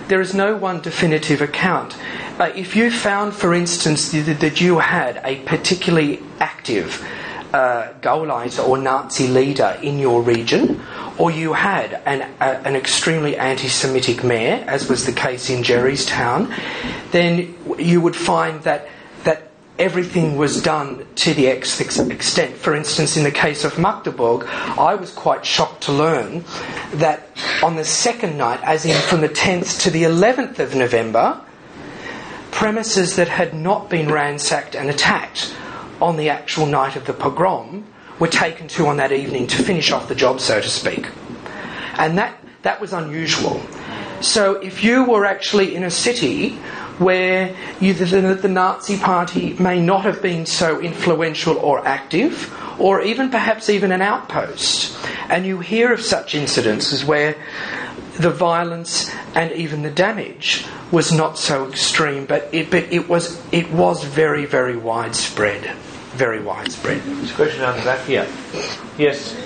there is no one definitive account. Uh, if you found, for instance, that, that you had a particularly active uh, Gauleiter or Nazi leader in your region, or you had an, a, an extremely anti-Semitic mayor, as was the case in Jerry's town, then you would find that that everything was done to the ex- extent. For instance, in the case of Magdeburg, I was quite shocked to learn that on the second night, as in from the tenth to the eleventh of November, premises that had not been ransacked and attacked on the actual night of the pogrom were taken to on that evening to finish off the job, so to speak. And that, that was unusual. So if you were actually in a city where you, the, the Nazi Party may not have been so influential or active, or even perhaps even an outpost, and you hear of such incidences where the violence and even the damage was not so extreme, but it, but it was it was very, very widespread. Very widespread. There's a question on the back here. Yes.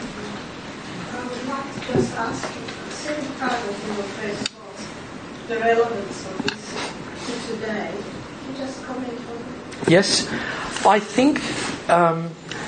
I would like to just ask you, the second part of your address was the relevance of this to today. Can you just comment on that? Yes. I think um,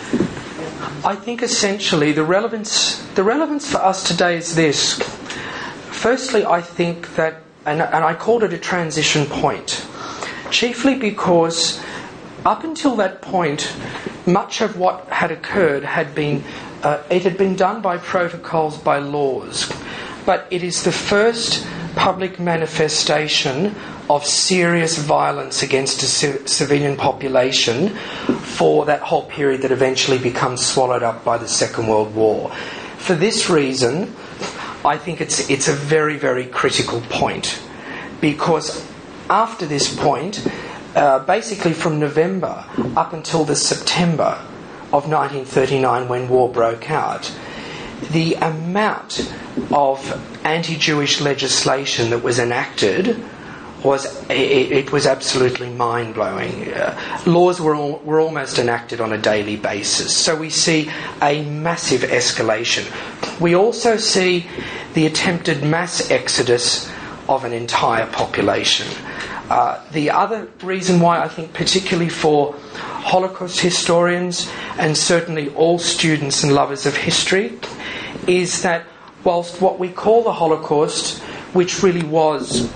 I think essentially the relevance the relevance for us today is this. Firstly, I think that, and, and I called it a transition point, chiefly because up until that point, much of what had occurred had been, uh, it had been done by protocols, by laws, but it is the first public manifestation of serious violence against a c- civilian population for that whole period that eventually becomes swallowed up by the Second World War. For this reason, I think it's it's a very, very critical point, because after this point, uh, basically from November up until the September of nineteen thirty-nine, when war broke out, the amount of anti-Jewish legislation that was enacted was it, it was absolutely mind-blowing. Uh, laws were all, were almost enacted on a daily basis. So we see a massive escalation. We also see the attempted mass exodus of an entire population. Uh, the other reason why I think, particularly for Holocaust historians and certainly all students and lovers of history, is that whilst what we call the Holocaust, which really was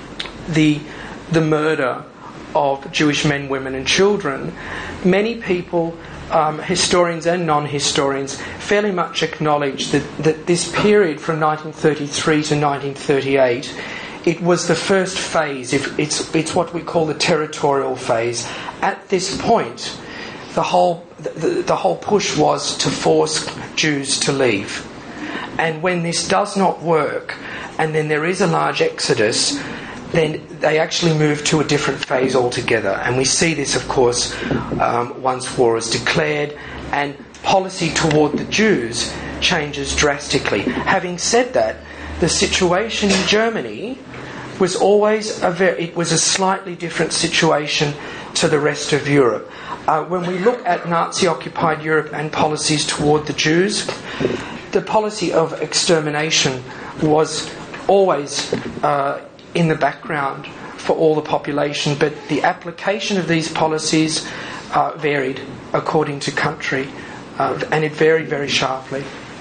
the the murder of Jewish men, women and children, many people, um, historians and non-historians, fairly much acknowledge that, that this period from nineteen thirty-three to nineteen thirty-eight, it was the first phase. If it's it's what we call the territorial phase. At this point, the whole the, the whole push was to force Jews to leave. And when this does not work, and then there is a large exodus, then they actually move to a different phase altogether. And we see this, of course, um, once war is declared, and policy toward the Jews changes drastically. Having said that, the situation in Germany was always a very, it was a slightly different situation to the rest of Europe. Uh, when we look at Nazi-occupied Europe and policies toward the Jews, the policy of extermination was always uh, in the background for all the population, but the application of these policies uh, varied according to country, uh, and it varied very sharply.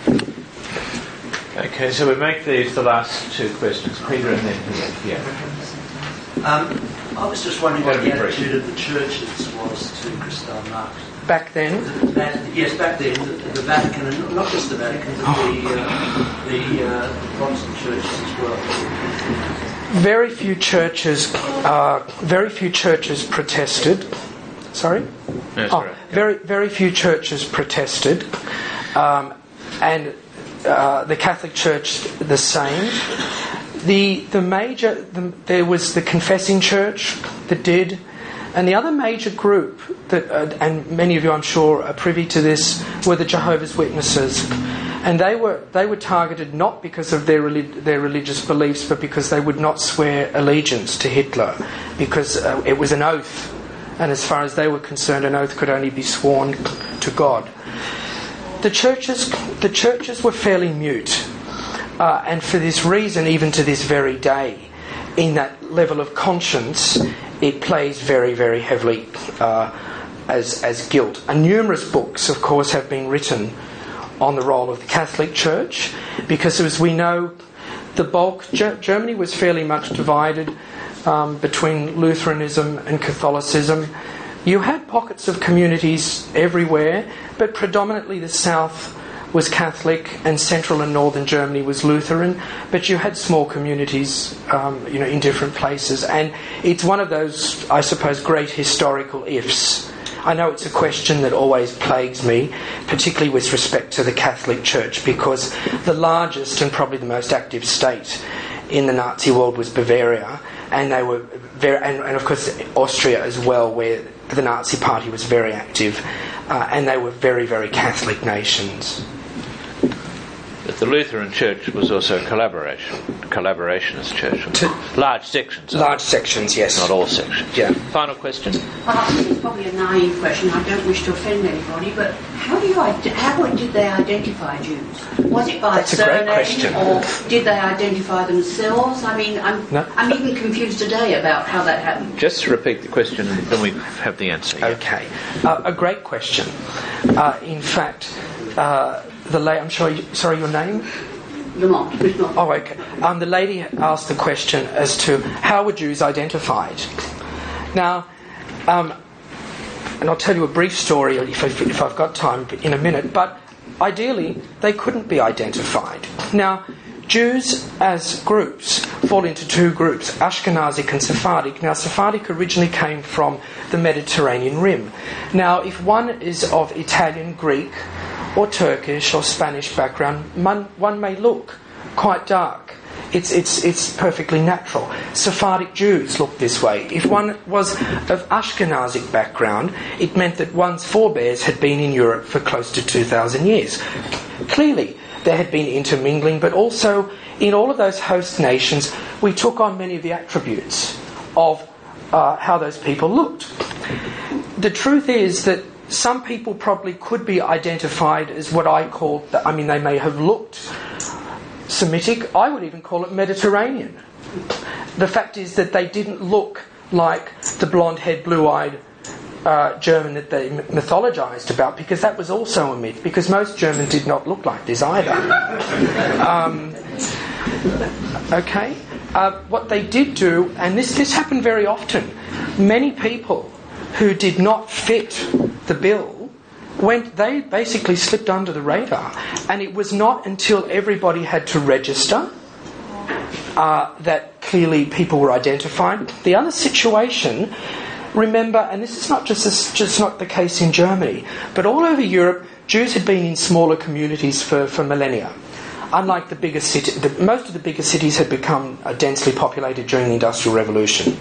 Okay, so we make these the last two questions. Peter and then here. Yeah. Um, I was just wondering what the attitude of the churches was to Kristallnacht. Back then? That, yes, back then, the, the Vatican, and not just the Vatican, but the, uh, the uh, Protestant churches as well. Very few churches, uh, very few churches protested. Sorry? That's oh, right. Very, very few churches protested, um, and uh, the Catholic Church the same. The the major the, there was the Confessing Church that did. And the other major group, that, uh, and many of you I'm sure are privy to this, were the Jehovah's Witnesses. And they were they were targeted not because of their relig- their religious beliefs, but because they would not swear allegiance to Hitler, because uh, it was an oath. And as far as they were concerned, an oath could only be sworn to God. The churches, the churches were fairly mute. Uh, and for this reason, even to this very day, in that level of conscience, it plays very, very heavily uh, as as guilt. And numerous books, of course, have been written on the role of the Catholic Church, because as we know, the bulk, G- Germany was fairly much divided um, between Lutheranism and Catholicism. You had pockets of communities everywhere, but predominantly the south was Catholic and central and northern Germany was Lutheran, but you had small communities um, you know, in different places. And it's one of those, I suppose, great historical ifs. I know it's a question that always plagues me, particularly with respect to the Catholic Church, because the largest and probably the most active state in the Nazi world was Bavaria, and they were very, and, and of course Austria as well, where the Nazi Party was very active, uh, and they were very, very Catholic nations. But the Lutheran Church was also a collaboration, collaborationist church. To large sections. Large sections, yes. Not all sections. Yeah. Final question. Uh, it's probably a naive question. I don't wish to offend anybody, but how do you ide- how did they identify Jews? Was it by That's a surname, great question. or did they identify themselves? I mean, I'm No. I'm even confused today about how that happened. Just repeat the question, and then we have the answer. Yeah. Okay. Uh, a great question. Uh, in fact, uh, the la- I'm sure. You, sorry, your name? Lamont, Lamont. Oh, okay. Um, the lady asked the question as to how were Jews identified. Now, um, and I'll tell you a brief story if, I, if I've got time in a minute. But ideally, they couldn't be identified. Now, Jews as groups fall into two groups, Ashkenazic and Sephardic. Now, Sephardic originally came from the Mediterranean Rim. Now, if one is of Italian, Greek, or Turkish or Spanish background, one, one may look quite dark. It's, it's, it's perfectly natural. Sephardic Jews look this way. If one was of Ashkenazic background, it meant that one's forebears had been in Europe for close to two thousand years. Clearly, there had been intermingling, but also in all of those host nations, we took on many of the attributes of uh, how those people looked. The truth is that some people probably could be identified as what I call, I mean, they may have looked Semitic. I would even call it Mediterranean. The fact is that they didn't look like the blonde-haired, blue-eyed uh, German that they mythologized about, because that was also a myth, because most Germans did not look like this either. Um, okay? Uh, what they did do, and this, this happened very often, many people who did not fit the bill went, they basically slipped under the radar. And it was not until everybody had to register uh, that clearly people were identified. The other situation, remember, and this is not just this, just not the case in Germany, but all over Europe, Jews had been in smaller communities for, for millennia. Unlike the bigger city, the, most of the bigger cities had become uh, densely populated during the Industrial Revolution.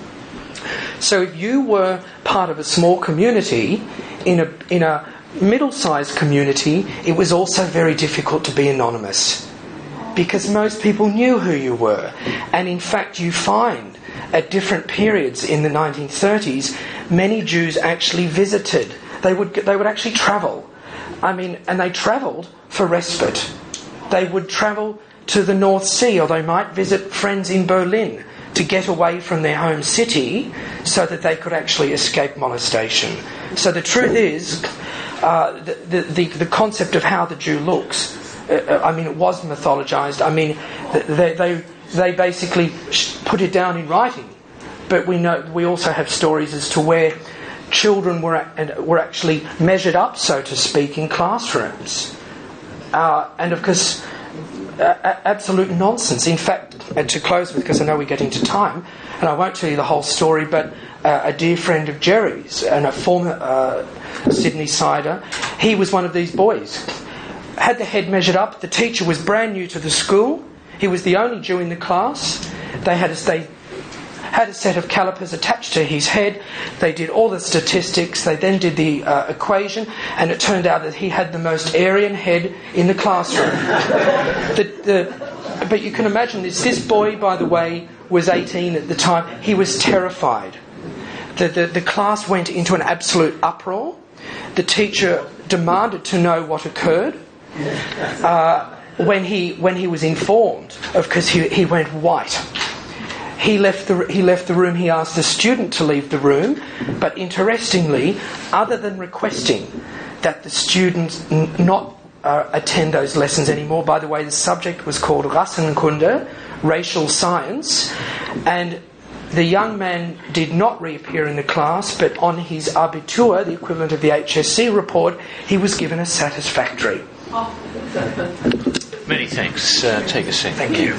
So if you were part of a small community, in a in a middle-sized community, it was also very difficult to be anonymous, because most people knew who you were. And in fact, you find at different periods in the nineteen thirties, many Jews actually visited. They would they would actually travel. I mean, and they travelled for respite. They would travel to the North Sea, or they might visit friends in Berlin to get away from their home city so that they could actually escape molestation. So the truth is, uh, the, the, the concept of how the Jew looks, uh, I mean, it was mythologized. I mean, they, they, they basically put it down in writing. But we know we also have stories as to where children were, were actually measured up, so to speak, in classrooms. Uh, and of course, Uh, absolute nonsense. In fact, and to close with, because I know we're getting to time, and I won't tell you the whole story, but uh, a dear friend of Jerry's and a former uh, Sydney Sider, he was one of these boys. Had the head measured up. The teacher was brand new to the school. He was the only Jew in the class. They had a, they had a set of calipers attached to his head. They did all the statistics. They then did the uh, equation, and it turned out that he had the most Aryan head in the classroom. the, the, but you can imagine this. This boy, by the way, was eighteen at the time. He was terrified. The, the, the class went into an absolute uproar. The teacher demanded to know what occurred. Uh, when he when he was informed, of course, he, he went white. He left the he left the room. He asked the student to leave the room, but interestingly, other than requesting that the student n- not uh, attend those lessons anymore. By the way, the subject was called Rassenkunde, racial science, and the young man did not reappear in the class, but on his Abitur, the equivalent of the H S C report, he was given a satisfactory. Many thanks. Uh, take a seat. Thank you.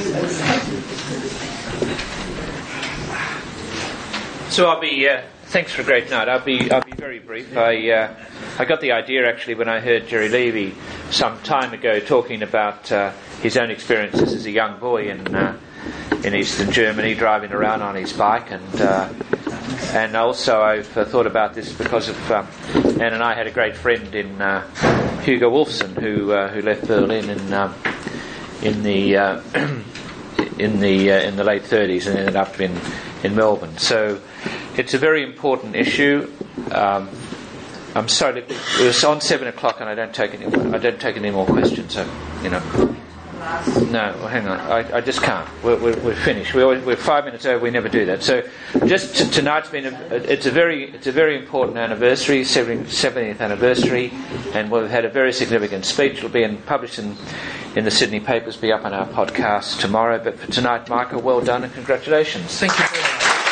So I'll be. Uh, thanks for a great night. I'll be. I'll be very brief. I. Uh, I got the idea actually when I heard Jerry Levy some time ago talking about uh, his own experiences as a young boy in uh, in Eastern Germany, driving around on his bike, and uh, and also I've uh, thought about this because of um, Anne and I had a great friend in uh, Hugo Wolfson who uh, who left Berlin in um, in the uh, in the uh, in the late thirties and ended up in in Melbourne. So it's a very important issue. Um, I'm sorry, it was on seven o'clock, and I don't take any. I don't take any more questions. So you know. No, well, hang on. I, I just can't. We're, we're, we're finished. We're, always, we're five minutes over. We never do that. So, just t- tonight's been. A, it's a very. It's a very important anniversary, seventieth anniversary, and we've had a very significant speech. It'll be in, published in, in the Sydney papers. Be up on our podcast tomorrow. But for tonight, Michael, well done and congratulations. Thank you very much.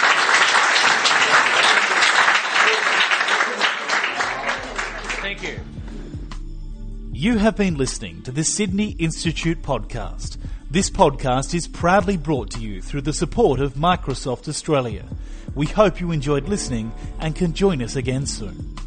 Thank you. You have been listening to the Sydney Institute podcast. This podcast is proudly brought to you through the support of Microsoft Australia. We hope you enjoyed listening and can join us again soon.